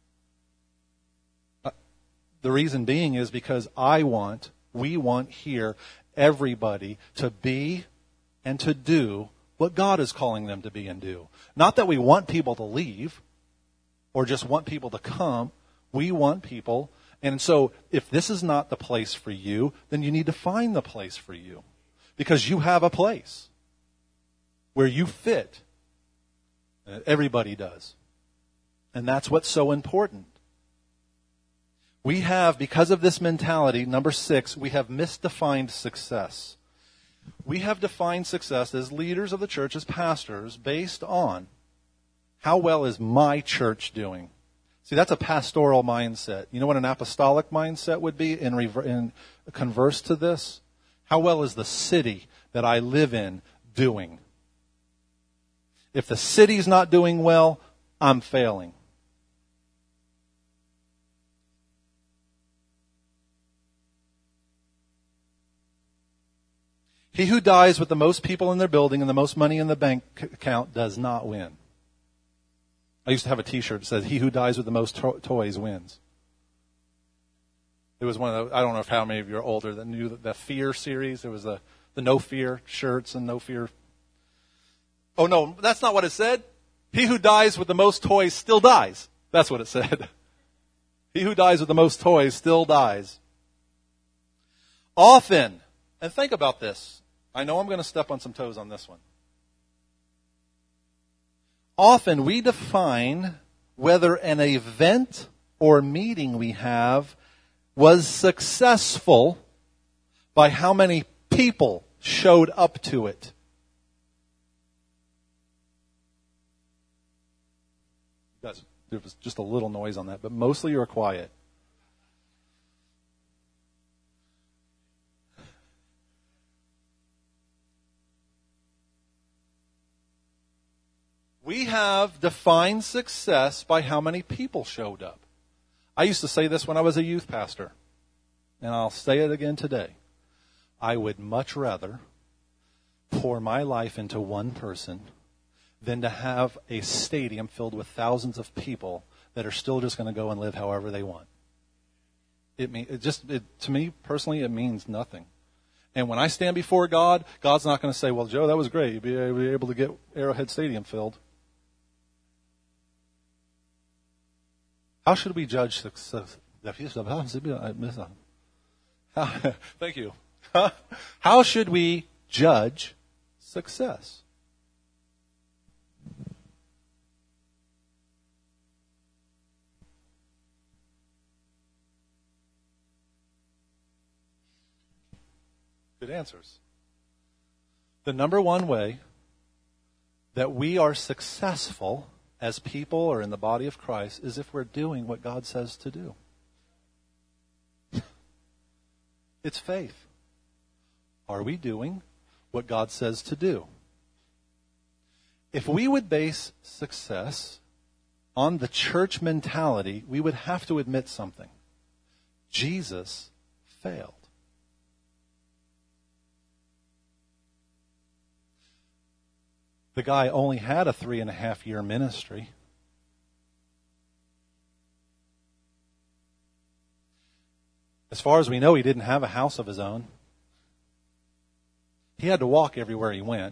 The reason being is because we want here everybody to be and to do what God is calling them to be and do. Not that we want people to leave or just want people to come. We want people. And so if this is not the place for you, then you need to find the place for you. Because you have a place where you fit. Everybody does. And that's what's so important. We have, because of this mentality, number 6, we have misdefined success. We have defined success as leaders of the church, as pastors, based on how well is my church doing. See, that's a pastoral mindset. You know what an apostolic mindset would be in converse to this? How well is the city that I live in doing? If the city's not doing well, I'm failing. He who dies with the most people in their building and the most money in the bank account does not win. I used to have a T-shirt that says, "He who dies with the most toys wins." It was one of the, I don't know if how many of you are older that knew the Fear series. There was the No Fear shirts and No Fear. Oh no, that's not what it said. He who dies with the most toys still dies. That's what it said. He who dies with the most toys still dies. Often, and think about this. I know I'm going to step on some toes on this one. Often we define whether an event or meeting we have was successful by how many people showed up to it. Guys, there was just a little noise on that, but mostly you're quiet. We have defined success by how many people showed up. I used to say this when I was a youth pastor, and I'll say it again today. I would much rather pour my life into one person than to have a stadium filled with thousands of people that are still just going to go and live however they want. To me personally, it means nothing. And when I stand before God, God's not going to say, well, Joe, that was great. You'll be able to get Arrowhead Stadium filled. How should we judge success? Thank you. How should we judge success? Good answers. The number one way that we are successful as people or in the body of Christ is if we're doing what God says to do. It's faith. Are we doing what God says to do? If we would base success on the church mentality, we would have to admit something. Jesus failed. The guy only had a 3.5-year ministry. As far as we know, he didn't have a house of his own. He had to walk everywhere he went.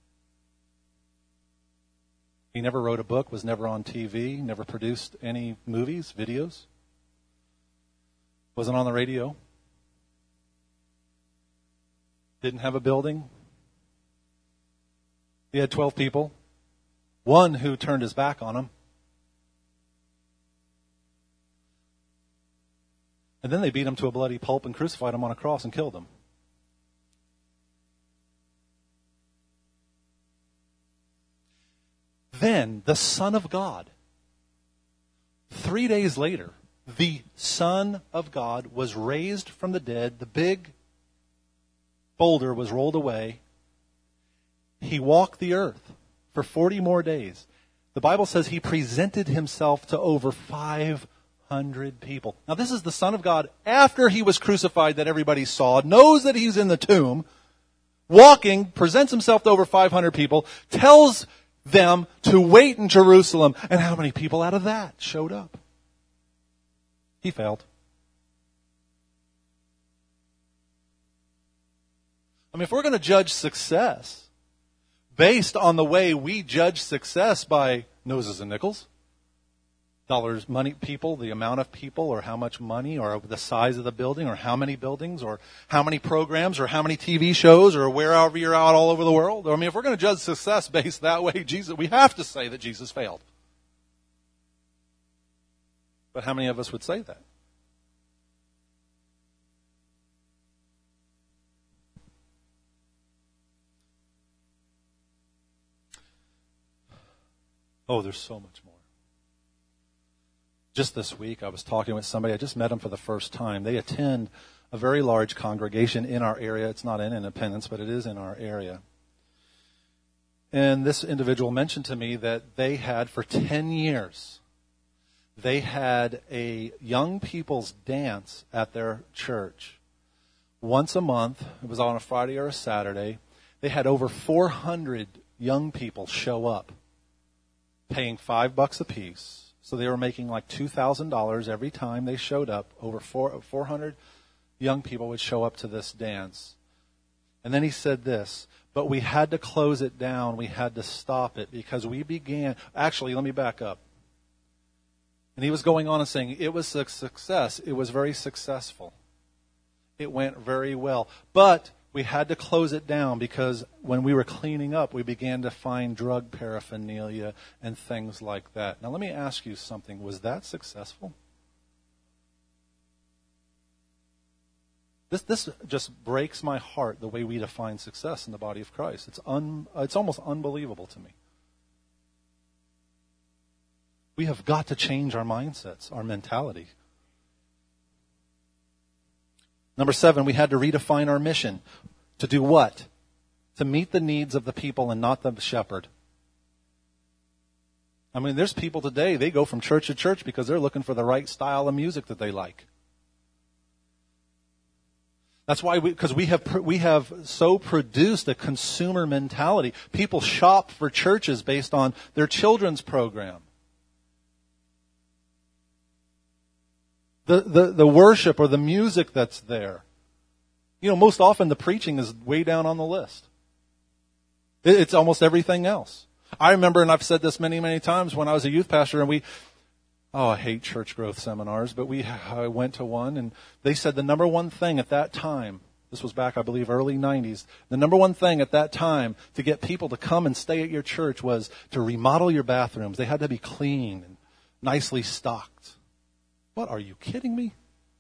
He never wrote a book, was never on TV, never produced any movies, videos. Wasn't on the radio. Didn't have a building. He had 12 people, one who turned his back on him. And then they beat him to a bloody pulp and crucified him on a cross and killed him. Then the Son of God, 3 days later, the Son of God was raised from the dead. The big boulder was rolled away. He walked the earth for 40 more days. The Bible says he presented himself to over 500 people. Now this is the Son of God after he was crucified that everybody saw, knows that he's in the tomb, walking, presents himself to over 500 people, tells them to wait in Jerusalem. And how many people out of that showed up? He failed. I mean, if we're going to judge success based on the way we judge success by noses and nickels, dollars, money, people, the amount of people, or how much money, or the size of the building, or how many buildings, or how many programs, or how many TV shows, or wherever you're out all over the world. I mean, if we're going to judge success based that way, we have to say that Jesus failed. But how many of us would say that? Oh, there's so much more. Just this week, I was talking with somebody. I just met them for the first time. They attend a very large congregation in our area. It's not in Independence, but it is in our area. And this individual mentioned to me that they had, for 10 years, they had a young people's dance at their church. Once a month, it was on a Friday or a Saturday, they had over 400 young people show up, paying $5 a piece. So they were making like $2,000 every time they showed up. Over 400 young people would show up to this dance. And then he said this, but we had to close it down. We had to stop it because we began. Actually, let me back up. And he was going on and saying it was a success. It was very successful. It went very well. But we had to close it down because when we were cleaning up, we began to find drug paraphernalia and things like that. Now, let me ask you something. Was that successful? This just breaks my heart, the way we define success in the body of Christ. It's almost unbelievable to me. We have got to change our mindsets, our mentality. Number 7, we had to redefine our mission. To do what? To meet the needs of the people and not the shepherd. I mean, there's people today, they go from church to church because they're looking for the right style of music that they like. That's why because we have so produced a consumer mentality. People shop for churches based on their children's program. The worship or the music that's there. You know, most often the preaching is way down on the list. It's almost everything else. I remember, and I've said this many, many times, when I was a youth pastor, and I hate church growth seminars, but I went to one, and they said the number one thing at that time, this was back, I believe, early 90s, the number one thing at that time to get people to come and stay at your church was to remodel your bathrooms. They had to be clean and nicely stocked. What, are you kidding me?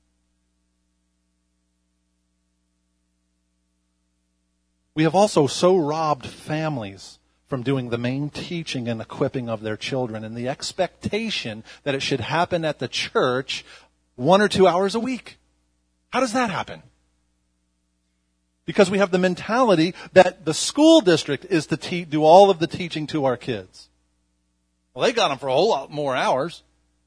We have also so robbed families from doing the main teaching and equipping of their children and the expectation that it should happen at the church 1 or 2 hours a week. How does that happen? Because we have the mentality that the school district is to do all of the teaching to our kids. Well, they got them for a whole lot more hours.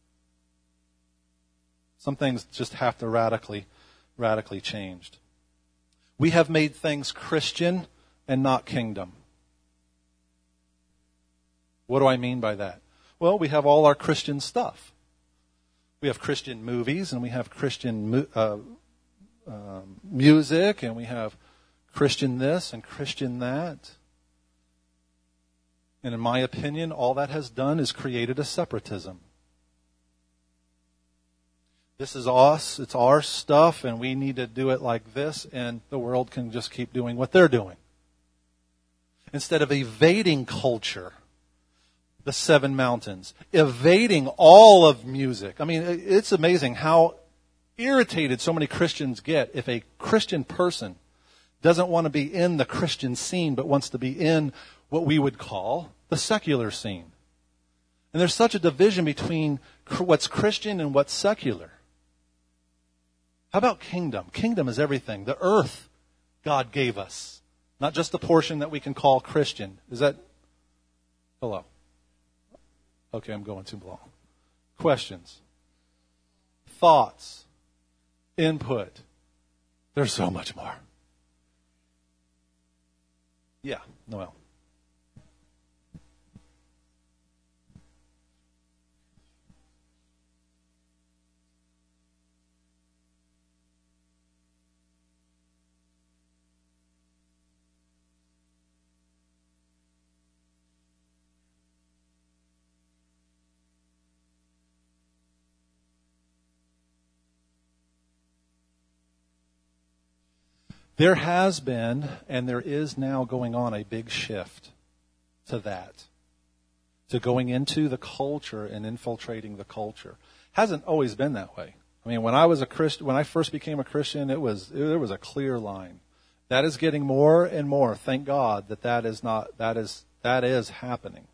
Some things just have to radically changed. We have made things Christian and not kingdom. What do I mean by that? Well, we have all our Christian stuff. We have Christian movies, and we have Christian music, and we have Christian this and Christian that. And in my opinion, all that has done is created a separatism. This is us, it's our stuff, and we need to do it like this, and the world can just keep doing what they're doing. Instead of evading culture, the 7 mountains, evading all of music. I mean, it's amazing how irritated so many Christians get if a Christian person doesn't want to be in the Christian scene, but wants to be in what we would call the secular scene. And there's such a division between what's Christian and what's secular. How about kingdom? Kingdom is everything. The earth God gave us. Not just the portion that we can call Christian. Is that... Hello? Okay, I'm going too long. Questions? Thoughts? Input? There's so much more. Yeah, Noel. There has been, and there is now going on, a big shift to that, to going into the culture and infiltrating the culture. Hasn't always been that way. I mean, when I was a Christian, when I first became a Christian, there was a clear line. That is getting more and more. Thank God that is happening.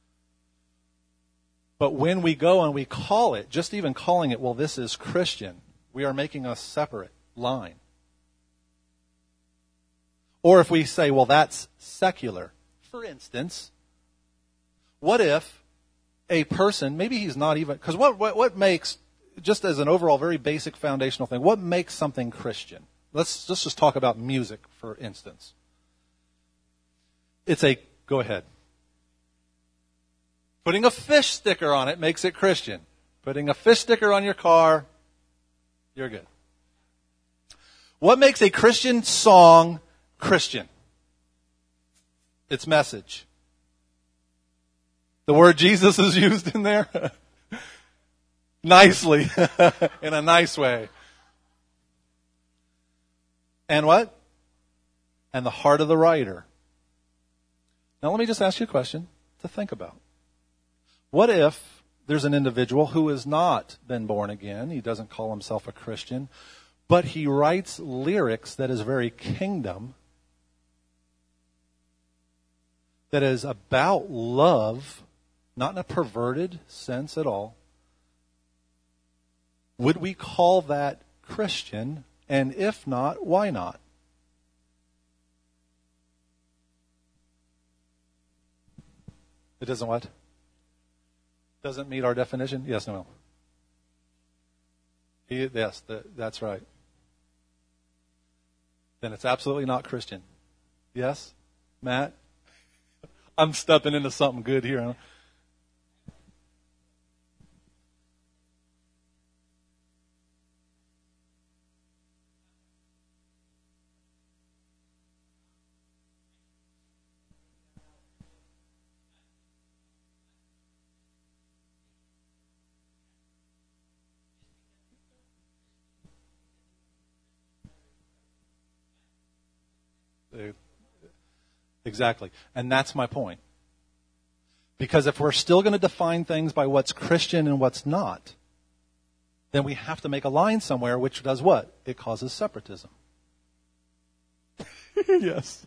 But when we go and we call it, just even calling it, well, this is Christian, we are making a separate line. Or if we say, well, that's secular. For instance, what if a person, maybe he's not even, because what makes, just as an overall very basic foundational thing, what makes something Christian? Let's just talk about music, for instance. Go ahead. Putting a fish sticker on it makes it Christian. Putting a fish sticker on your car, you're good. What makes a Christian song Christian? Its message. The word Jesus is used in there nicely, in a nice way. And what? And the heart of the writer. Now let me just ask you a question to think about. What if there's an individual who has not been born again, he doesn't call himself a Christian, but he writes lyrics that is very kingdom, that is about love, not in a perverted sense at all? Would we call that Christian? And if not, why not? It doesn't what? Doesn't meet our definition? Yes, no. Yes, that's right. Then it's absolutely not Christian. Yes? Matt? I'm stepping into something good here. Huh? Exactly. And that's my point. Because if we're still going to define things by what's Christian and what's not, then we have to make a line somewhere which does what? It causes separatism. Yes.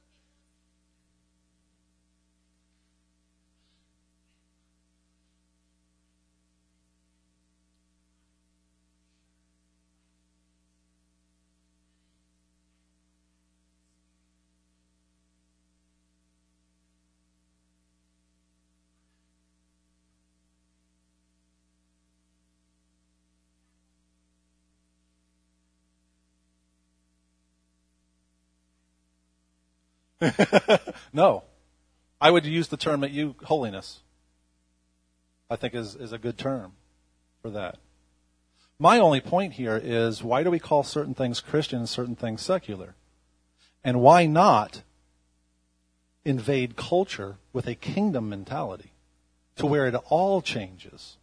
No. I would use the term holiness. I think is a good term for that. My only point here is, why do we call certain things Christian and certain things secular? And why not invade culture with a kingdom mentality to where it all changes?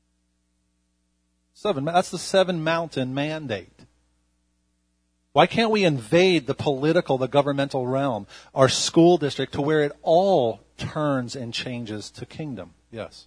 That's the 7 mountain mandate. Why can't we invade the political, the governmental realm, our school district, to where it all turns and changes to kingdom? Yes.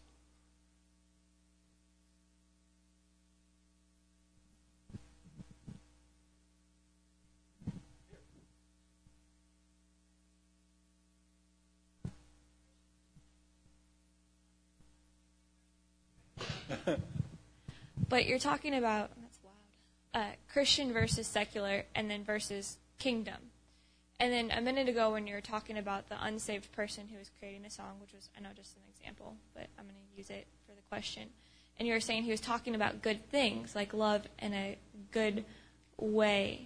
But you're talking about, that's loud, Christian versus secular, and then versus kingdom. And then a minute ago when you were talking about the unsaved person who was creating a song, which was, I know, just an example, but I'm going to use it for the question. And you were saying he was talking about good things, like love in a good way,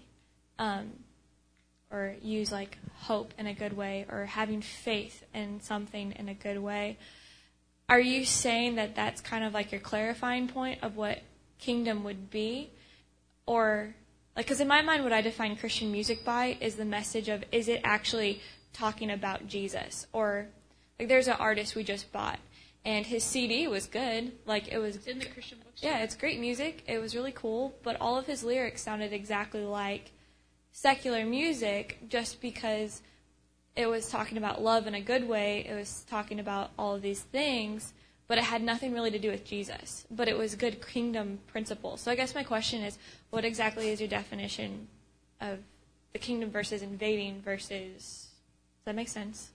or use like hope in a good way, or having faith in something in a good way. Are you saying that that's kind of like your clarifying point of what kingdom would be? Or, like, because in my mind, what I define Christian music by is the message of, is it actually talking about Jesus? Or, like, there's an artist we just bought, and his CD was good. Like, it's in the Christian bookstore. Yeah, it's great music. It was really cool, but all of his lyrics sounded exactly like secular music, just because it was talking about love in a good way. It was talking about all of these things, but it had nothing really to do with Jesus. But it was good kingdom principles. So I guess my question is, what exactly is your definition of the kingdom versus invading versus... Does that make sense?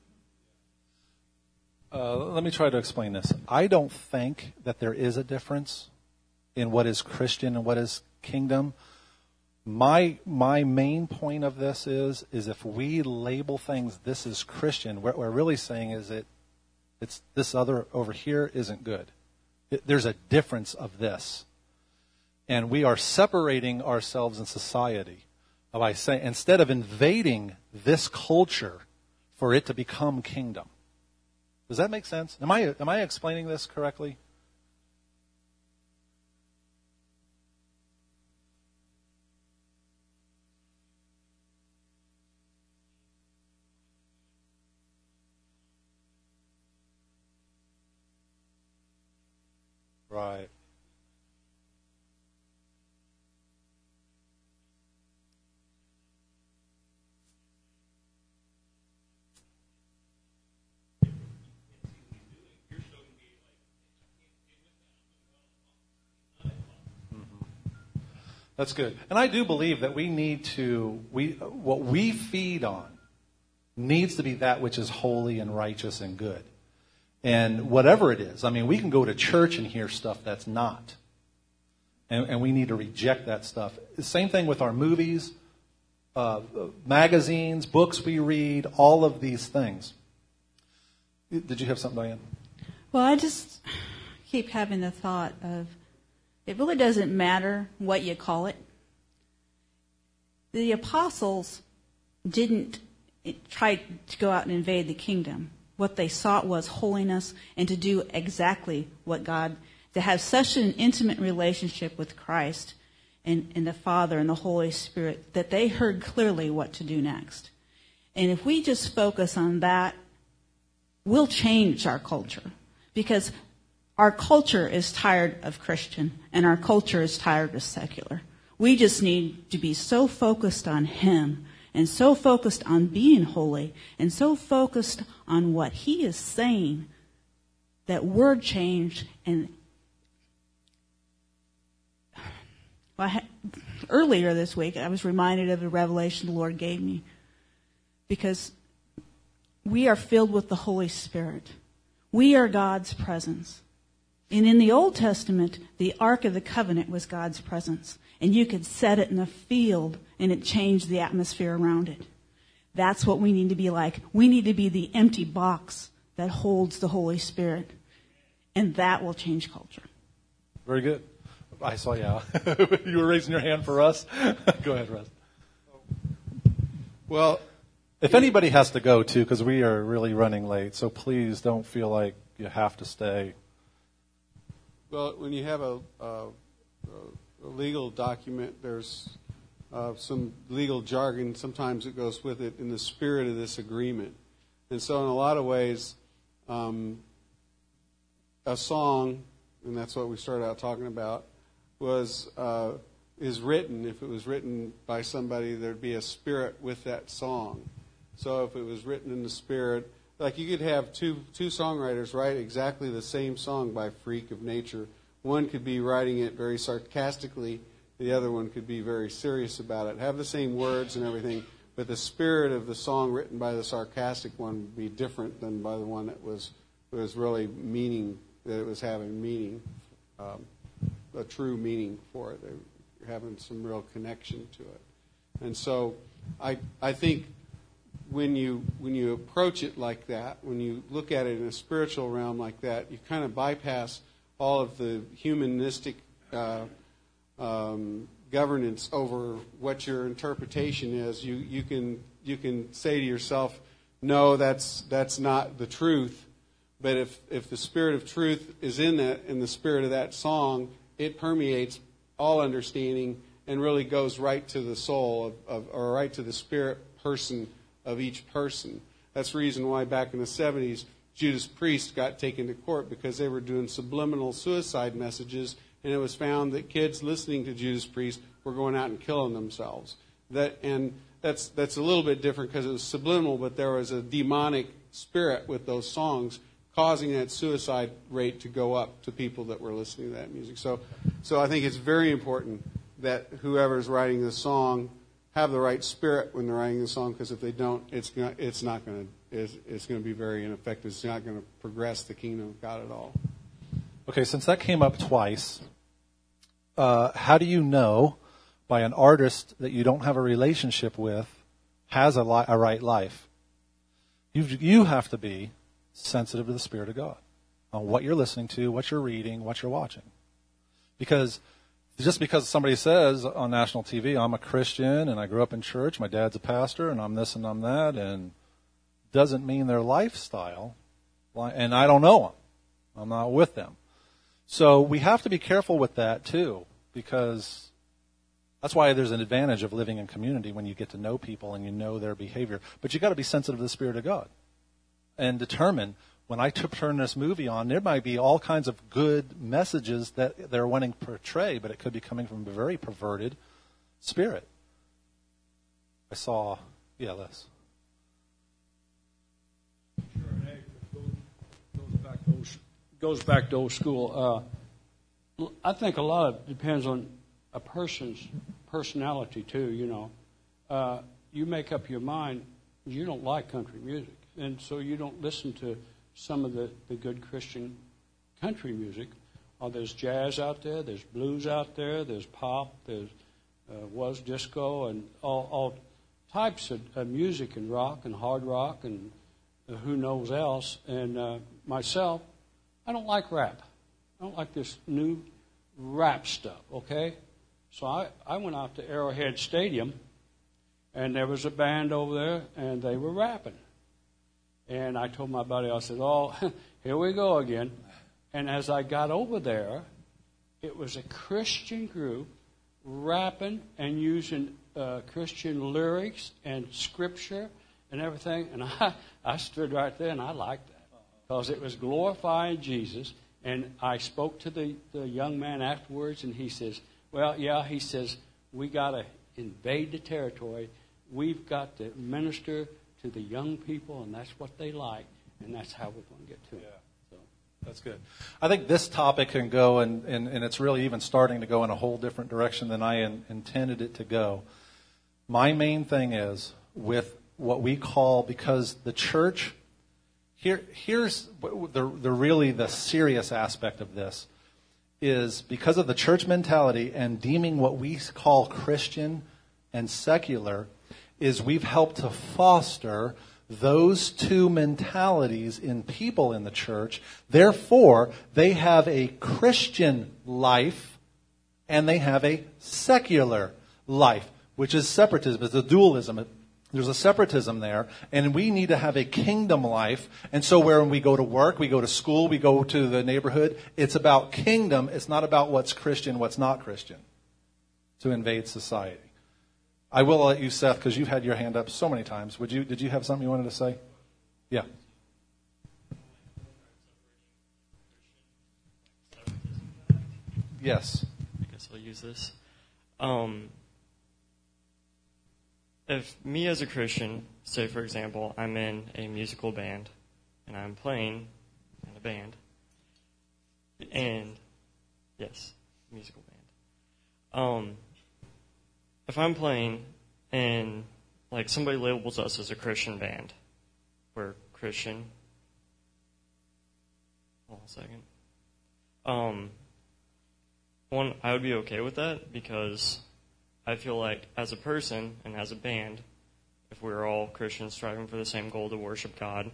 Let me try to explain this. I don't think that there is a difference in what is Christian and what is kingdom. My main point of this is if we label things, this is Christian, what we're really saying is it's this other over here isn't good. There's a difference of this. And we are separating ourselves in society by saying, instead of invading this culture for it to become kingdom. Does that make sense? Am I explaining this correctly? Right. That's good. And I do believe that what we feed on needs to be that which is holy and righteous and good. And whatever it is, I mean, we can go to church and hear stuff that's not. And we need to reject that stuff. The same thing with our movies, magazines, books we read, all of these things. Did you have something, Diane? Well, I just keep having the thought of, it really doesn't matter what you call it. The apostles didn't try to go out and invade the kingdom. What they sought was holiness and to do exactly what God, to have such an intimate relationship with Christ and the Father and the Holy Spirit that they heard clearly what to do next. And if we just focus on that, we'll change our culture. Because our culture is tired of Christian, and our culture is tired of secular. We just need to be so focused on Him, and so focused on being holy, and so focused on what He is saying, that we're changed. And earlier this week, I was reminded of a revelation the Lord gave me. Because we are filled with the Holy Spirit. We are God's presence. And in the Old Testament, the Ark of the Covenant was God's presence. And you could set it in a field and it changed the atmosphere around it. That's what we need to be like. We need to be the empty box that holds the Holy Spirit. And that will change culture. Very good. I saw you. You were raising your hand for us. Go ahead, Russ. Well, if anybody has to go, too, because we are really running late, so please don't feel like you have to stay. Well, when you have a legal document, there's some legal jargon sometimes that goes with it in the spirit of this agreement. And so in a lot of ways, a song, and that's what we started out talking about, is written. If it was written by somebody, there'd be a spirit with that song. So if it was written in the spirit, like you could have two songwriters write exactly the same song by freak of nature. One could be writing it very sarcastically. The other one could be very serious about it. Have the same words and everything, but the spirit of the song written by the sarcastic one would be different than by the one that was really meaning, that it was having meaning, a true meaning for it. They were having some real connection to it. And so I think when you approach it like that, when you look at it in a spiritual realm like that, you kind of bypass all of the humanistic governance over what your interpretation is. You can say to yourself, no, that's not the truth. But if the spirit of truth is in the spirit of that song, it permeates all understanding and really goes right to the soul or right to the spirit person of each person. That's the reason why back in the 70s, Judas Priest got taken to court, because they were doing subliminal suicide messages, and it was found that kids listening to Judas Priest were going out and killing themselves. That's a little bit different because it was subliminal, but there was a demonic spirit with those songs causing that suicide rate to go up to people that were listening to that music. So I think it's very important that whoever's writing the song have the right spirit when they're writing the song, because if they don't, it's going to be very ineffective. It's not going to progress the kingdom of God at all. Okay, since that came up twice, how do you know by an artist that you don't have a relationship with has a right life? You have to be sensitive to the Spirit of God on what you're listening to, what you're reading, what you're watching. Because just because somebody says on national TV, I'm a Christian and I grew up in church, my dad's a pastor, and I'm this and I'm that, and doesn't mean their lifestyle, and I don't know them. I'm not with them. So we have to be careful with that too, because that's why there's an advantage of living in community when you get to know people and you know their behavior. But you got to be sensitive to the Spirit of God and determine, when I turn this movie on, there might be all kinds of good messages that they're wanting to portray, but it could be coming from a very perverted spirit. I saw, Les. Sure, goes back to old school. I think a lot of it depends on a person's personality too, you know. You make up your mind you don't like country music, and so you don't listen to some of the good Christian country music. There's jazz out there, there's blues out there, there's pop, there's was disco, and all types of music, and rock and hard rock and who knows else. And myself, I don't like rap. I don't like this new rap stuff, okay? So I went out to Arrowhead Stadium, and there was a band over there, and they were rapping. And I told my buddy, I said, oh, here we go again. And as I got over there, it was a Christian group rapping and using Christian lyrics and scripture and everything. And I stood right there, and I liked that because it was glorifying Jesus. And I spoke to the young man afterwards, and he says, well, yeah, he says, we got to invade the territory. We've got to minister to the young people, and that's what they like, and that's how we're going to get to it. So. That's good. I think this topic can go, and it's really even starting to go in a whole different direction than I intended it to go. My main thing is with what we call, because the church, here's the serious aspect of this, is because of the church mentality and deeming what we call Christian and secular, is we've helped to foster those two mentalities in people in the church. Therefore, they have a Christian life and they have a secular life, which is separatism. It's a dualism. There's a separatism there, and we need to have a kingdom life. And so when we go to work, we go to school, we go to the neighborhood, it's about kingdom. It's not about what's Christian, what's not Christian, to invade society. I will let you, Seth, because you've had your hand up so many times. Did you have something you wanted to say? Yeah. Yes. I guess I'll use this. If me as a Christian, say for example, I'm in a musical band and I'm playing in a band, and yes, musical band. If I'm playing and like somebody labels us as a Christian band, we're Christian. Hold on a second. One, I would be okay with that because I feel like as a person and as a band, if we're all Christians striving for the same goal to worship God,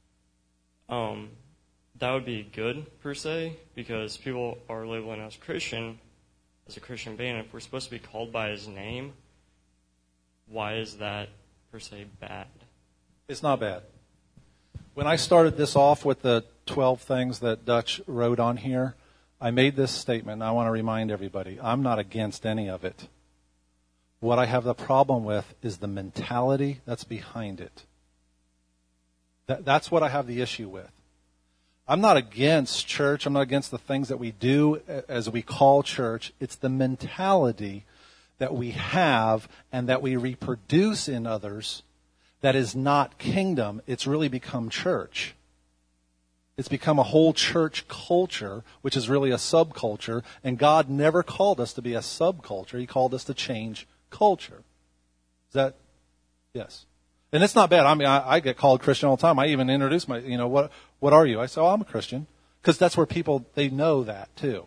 that would be good per se, because people are labeling us Christian as a Christian band. If we're supposed to be called by His name, why is that per se bad? It's not bad. When I started this off with the 12 things that Dutch wrote on here, I made this statement, and I want to remind everybody, I'm not against any of it. What I have the problem with is the mentality that's behind it. That's what I have the issue with. I'm not against church. I'm not against the things that we do as we call church. It's the mentality that we have and that we reproduce in others that is not kingdom. It's really become church. It's become a whole church culture, which is really a subculture. And God never called us to be a subculture. He called us to change culture. Is that? Yes. And it's not bad. I mean, I get called Christian all the time. I even introduce what are you? I say, oh, I'm a Christian. Because that's where people, they know that too.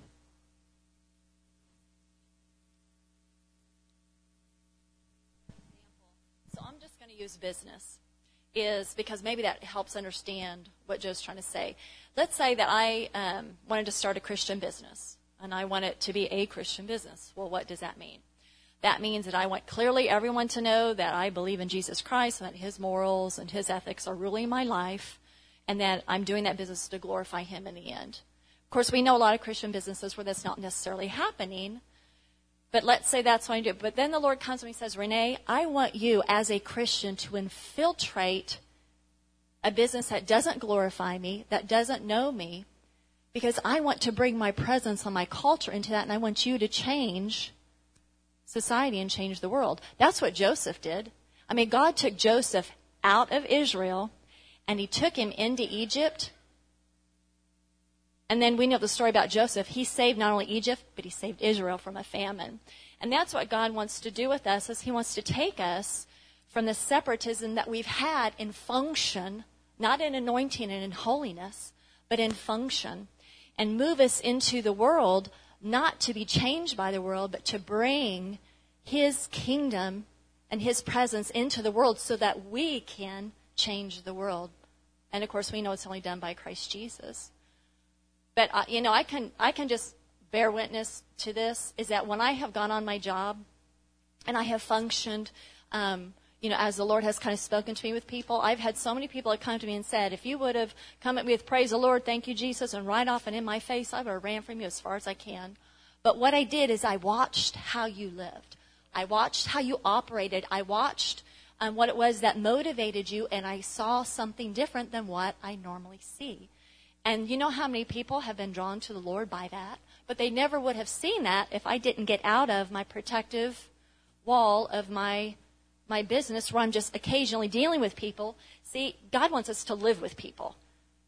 So I'm just going to use business, is because maybe that helps understand what Joe's trying to say. Let's say that I wanted to start a Christian business, and I want it to be a Christian business. Well, what does that mean? That means that I want clearly everyone to know that I believe in Jesus Christ, and that His morals and His ethics are ruling my life, and that I'm doing that business to glorify Him in the end. Of course, we know a lot of Christian businesses where that's not necessarily happening, but let's say that's what I do. But then the Lord comes to me and says, Renee, I want you as a Christian to infiltrate a business that doesn't glorify me, that doesn't know me, because I want to bring my presence and my culture into that, and I want you to change society and change the world. That's what Joseph did. I mean, God took Joseph out of Israel, and He took him into Egypt. And then we know the story about Joseph. He saved not only Egypt, but he saved Israel from a famine. And that's what God wants to do with us, is he wants to take us from the separatism that we've had in function, not in anointing and in holiness, but in function, and move us into the world, not to be changed by the world, but to bring his kingdom and his presence into the world so that we can change the world. And of course, we know it's only done by Christ Jesus. But I can just bear witness to this, is that when I have gone on my job and I have functioned, as the Lord has kind of spoken to me with people, I've had so many people that come to me and said, if you would have come at me with praise the Lord, thank you, Jesus, and right off and in my face, I would have ran from you as far as I can. But what I did is I watched how you lived. I watched how you operated. I watched what it was that motivated you, and I saw something different than what I normally see. And you know how many people have been drawn to the Lord by that? But they never would have seen that if I didn't get out of my protective wall of my business, where I'm just occasionally dealing with people. See, God wants us to live with people.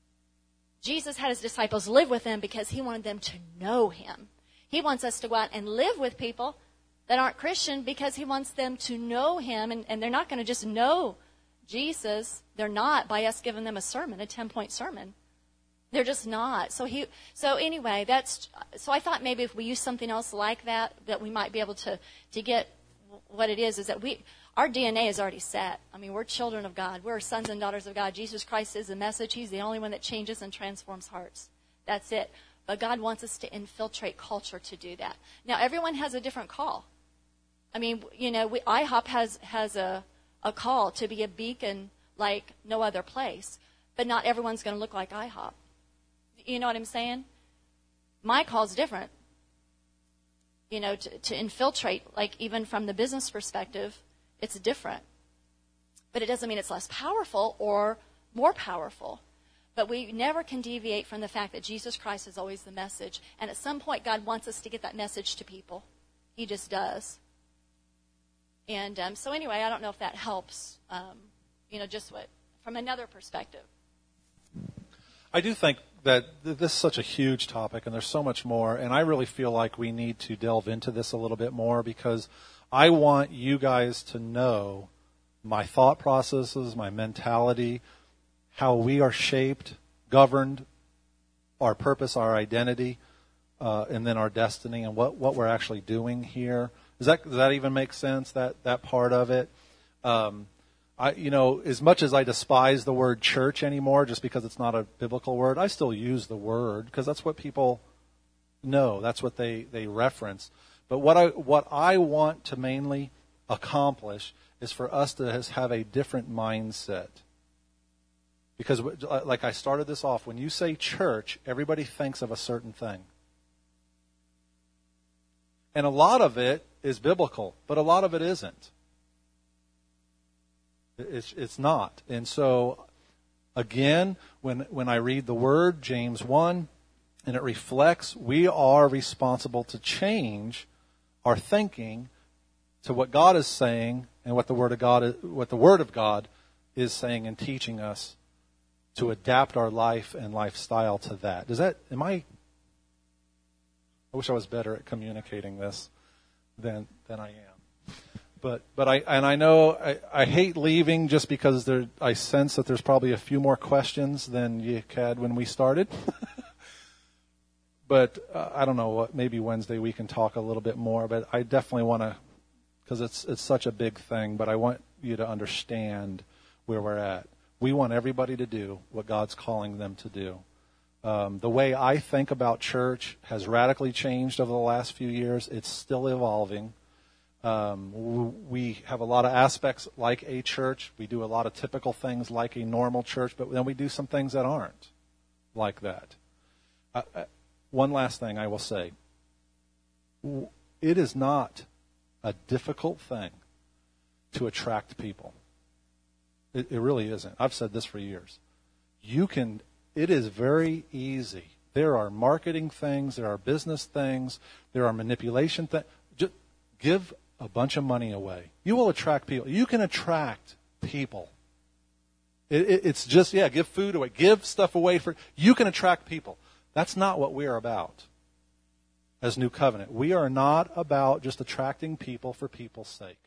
Jesus had his disciples live with them because he wanted them to know him. He wants us to go out and live with people that aren't Christian because he wants them to know him. And they're not going to just know Jesus. They're not by us giving them a sermon, a 10-point sermon. They're just not. So anyway, so I thought maybe if we use something else like that we might be able to get what it is that our DNA is already set. I mean, we're children of God. We're sons and daughters of God. Jesus Christ is the message. He's the only one that changes and transforms hearts. That's it. But God wants us to infiltrate culture to do that. Now, everyone has a different call. I mean, IHOP has a call to be a beacon like no other place. But not everyone's going to look like IHOP. You know what I'm saying? My call's different. To infiltrate, like even from the business perspective, it's different. But it doesn't mean it's less powerful or more powerful. But we never can deviate from the fact that Jesus Christ is always the message. And at some point, God wants us to get that message to people. He just does. And so anyway, I don't know if that helps, from another perspective. I do think that this is such a huge topic, and there's so much more, and I really feel like we need to delve into this a little bit more, because I want you guys to know my thought processes, my mentality, how we are shaped, governed, our purpose, our identity, and then our destiny, and what we're actually doing here. Does that even make sense, that part of it? As much as I despise the word church anymore, just because it's not a biblical word, I still use the word because that's what people know. That's what they reference. But what I want to mainly accomplish is for us to have a different mindset. Because like I started this off, when you say church, everybody thinks of a certain thing. And a lot of it is biblical, but a lot of it isn't. It's not. And so, again, when I read the word, James 1, and it reflects, we are responsible to change our thinking to what God is saying and what the Word of God is saying and teaching us, to adapt our life and lifestyle to that. I wish I was better at communicating this than I am. But I know I hate leaving just because I sense that there's probably a few more questions than you had when we started. But I don't know, maybe Wednesday we can talk a little bit more. But I definitely want to, because it's such a big thing. But I want you to understand where we're at. We want everybody to do what God's calling them to do. The way I think about church has radically changed over the last few years. It's still evolving. We have a lot of aspects like a church. We do a lot of typical things like a normal church, but then we do some things that aren't like that. One last thing I will say. It is not a difficult thing to attract people. It really isn't. I've said this for years. It is very easy. There are marketing things, there are business things, there are manipulation things. Just give a bunch of money away. You will attract people. You can attract people. It's just, give food away. Give stuff away you can attract people. That's not what we are about as New Covenant. We are not about just attracting people for people's sake.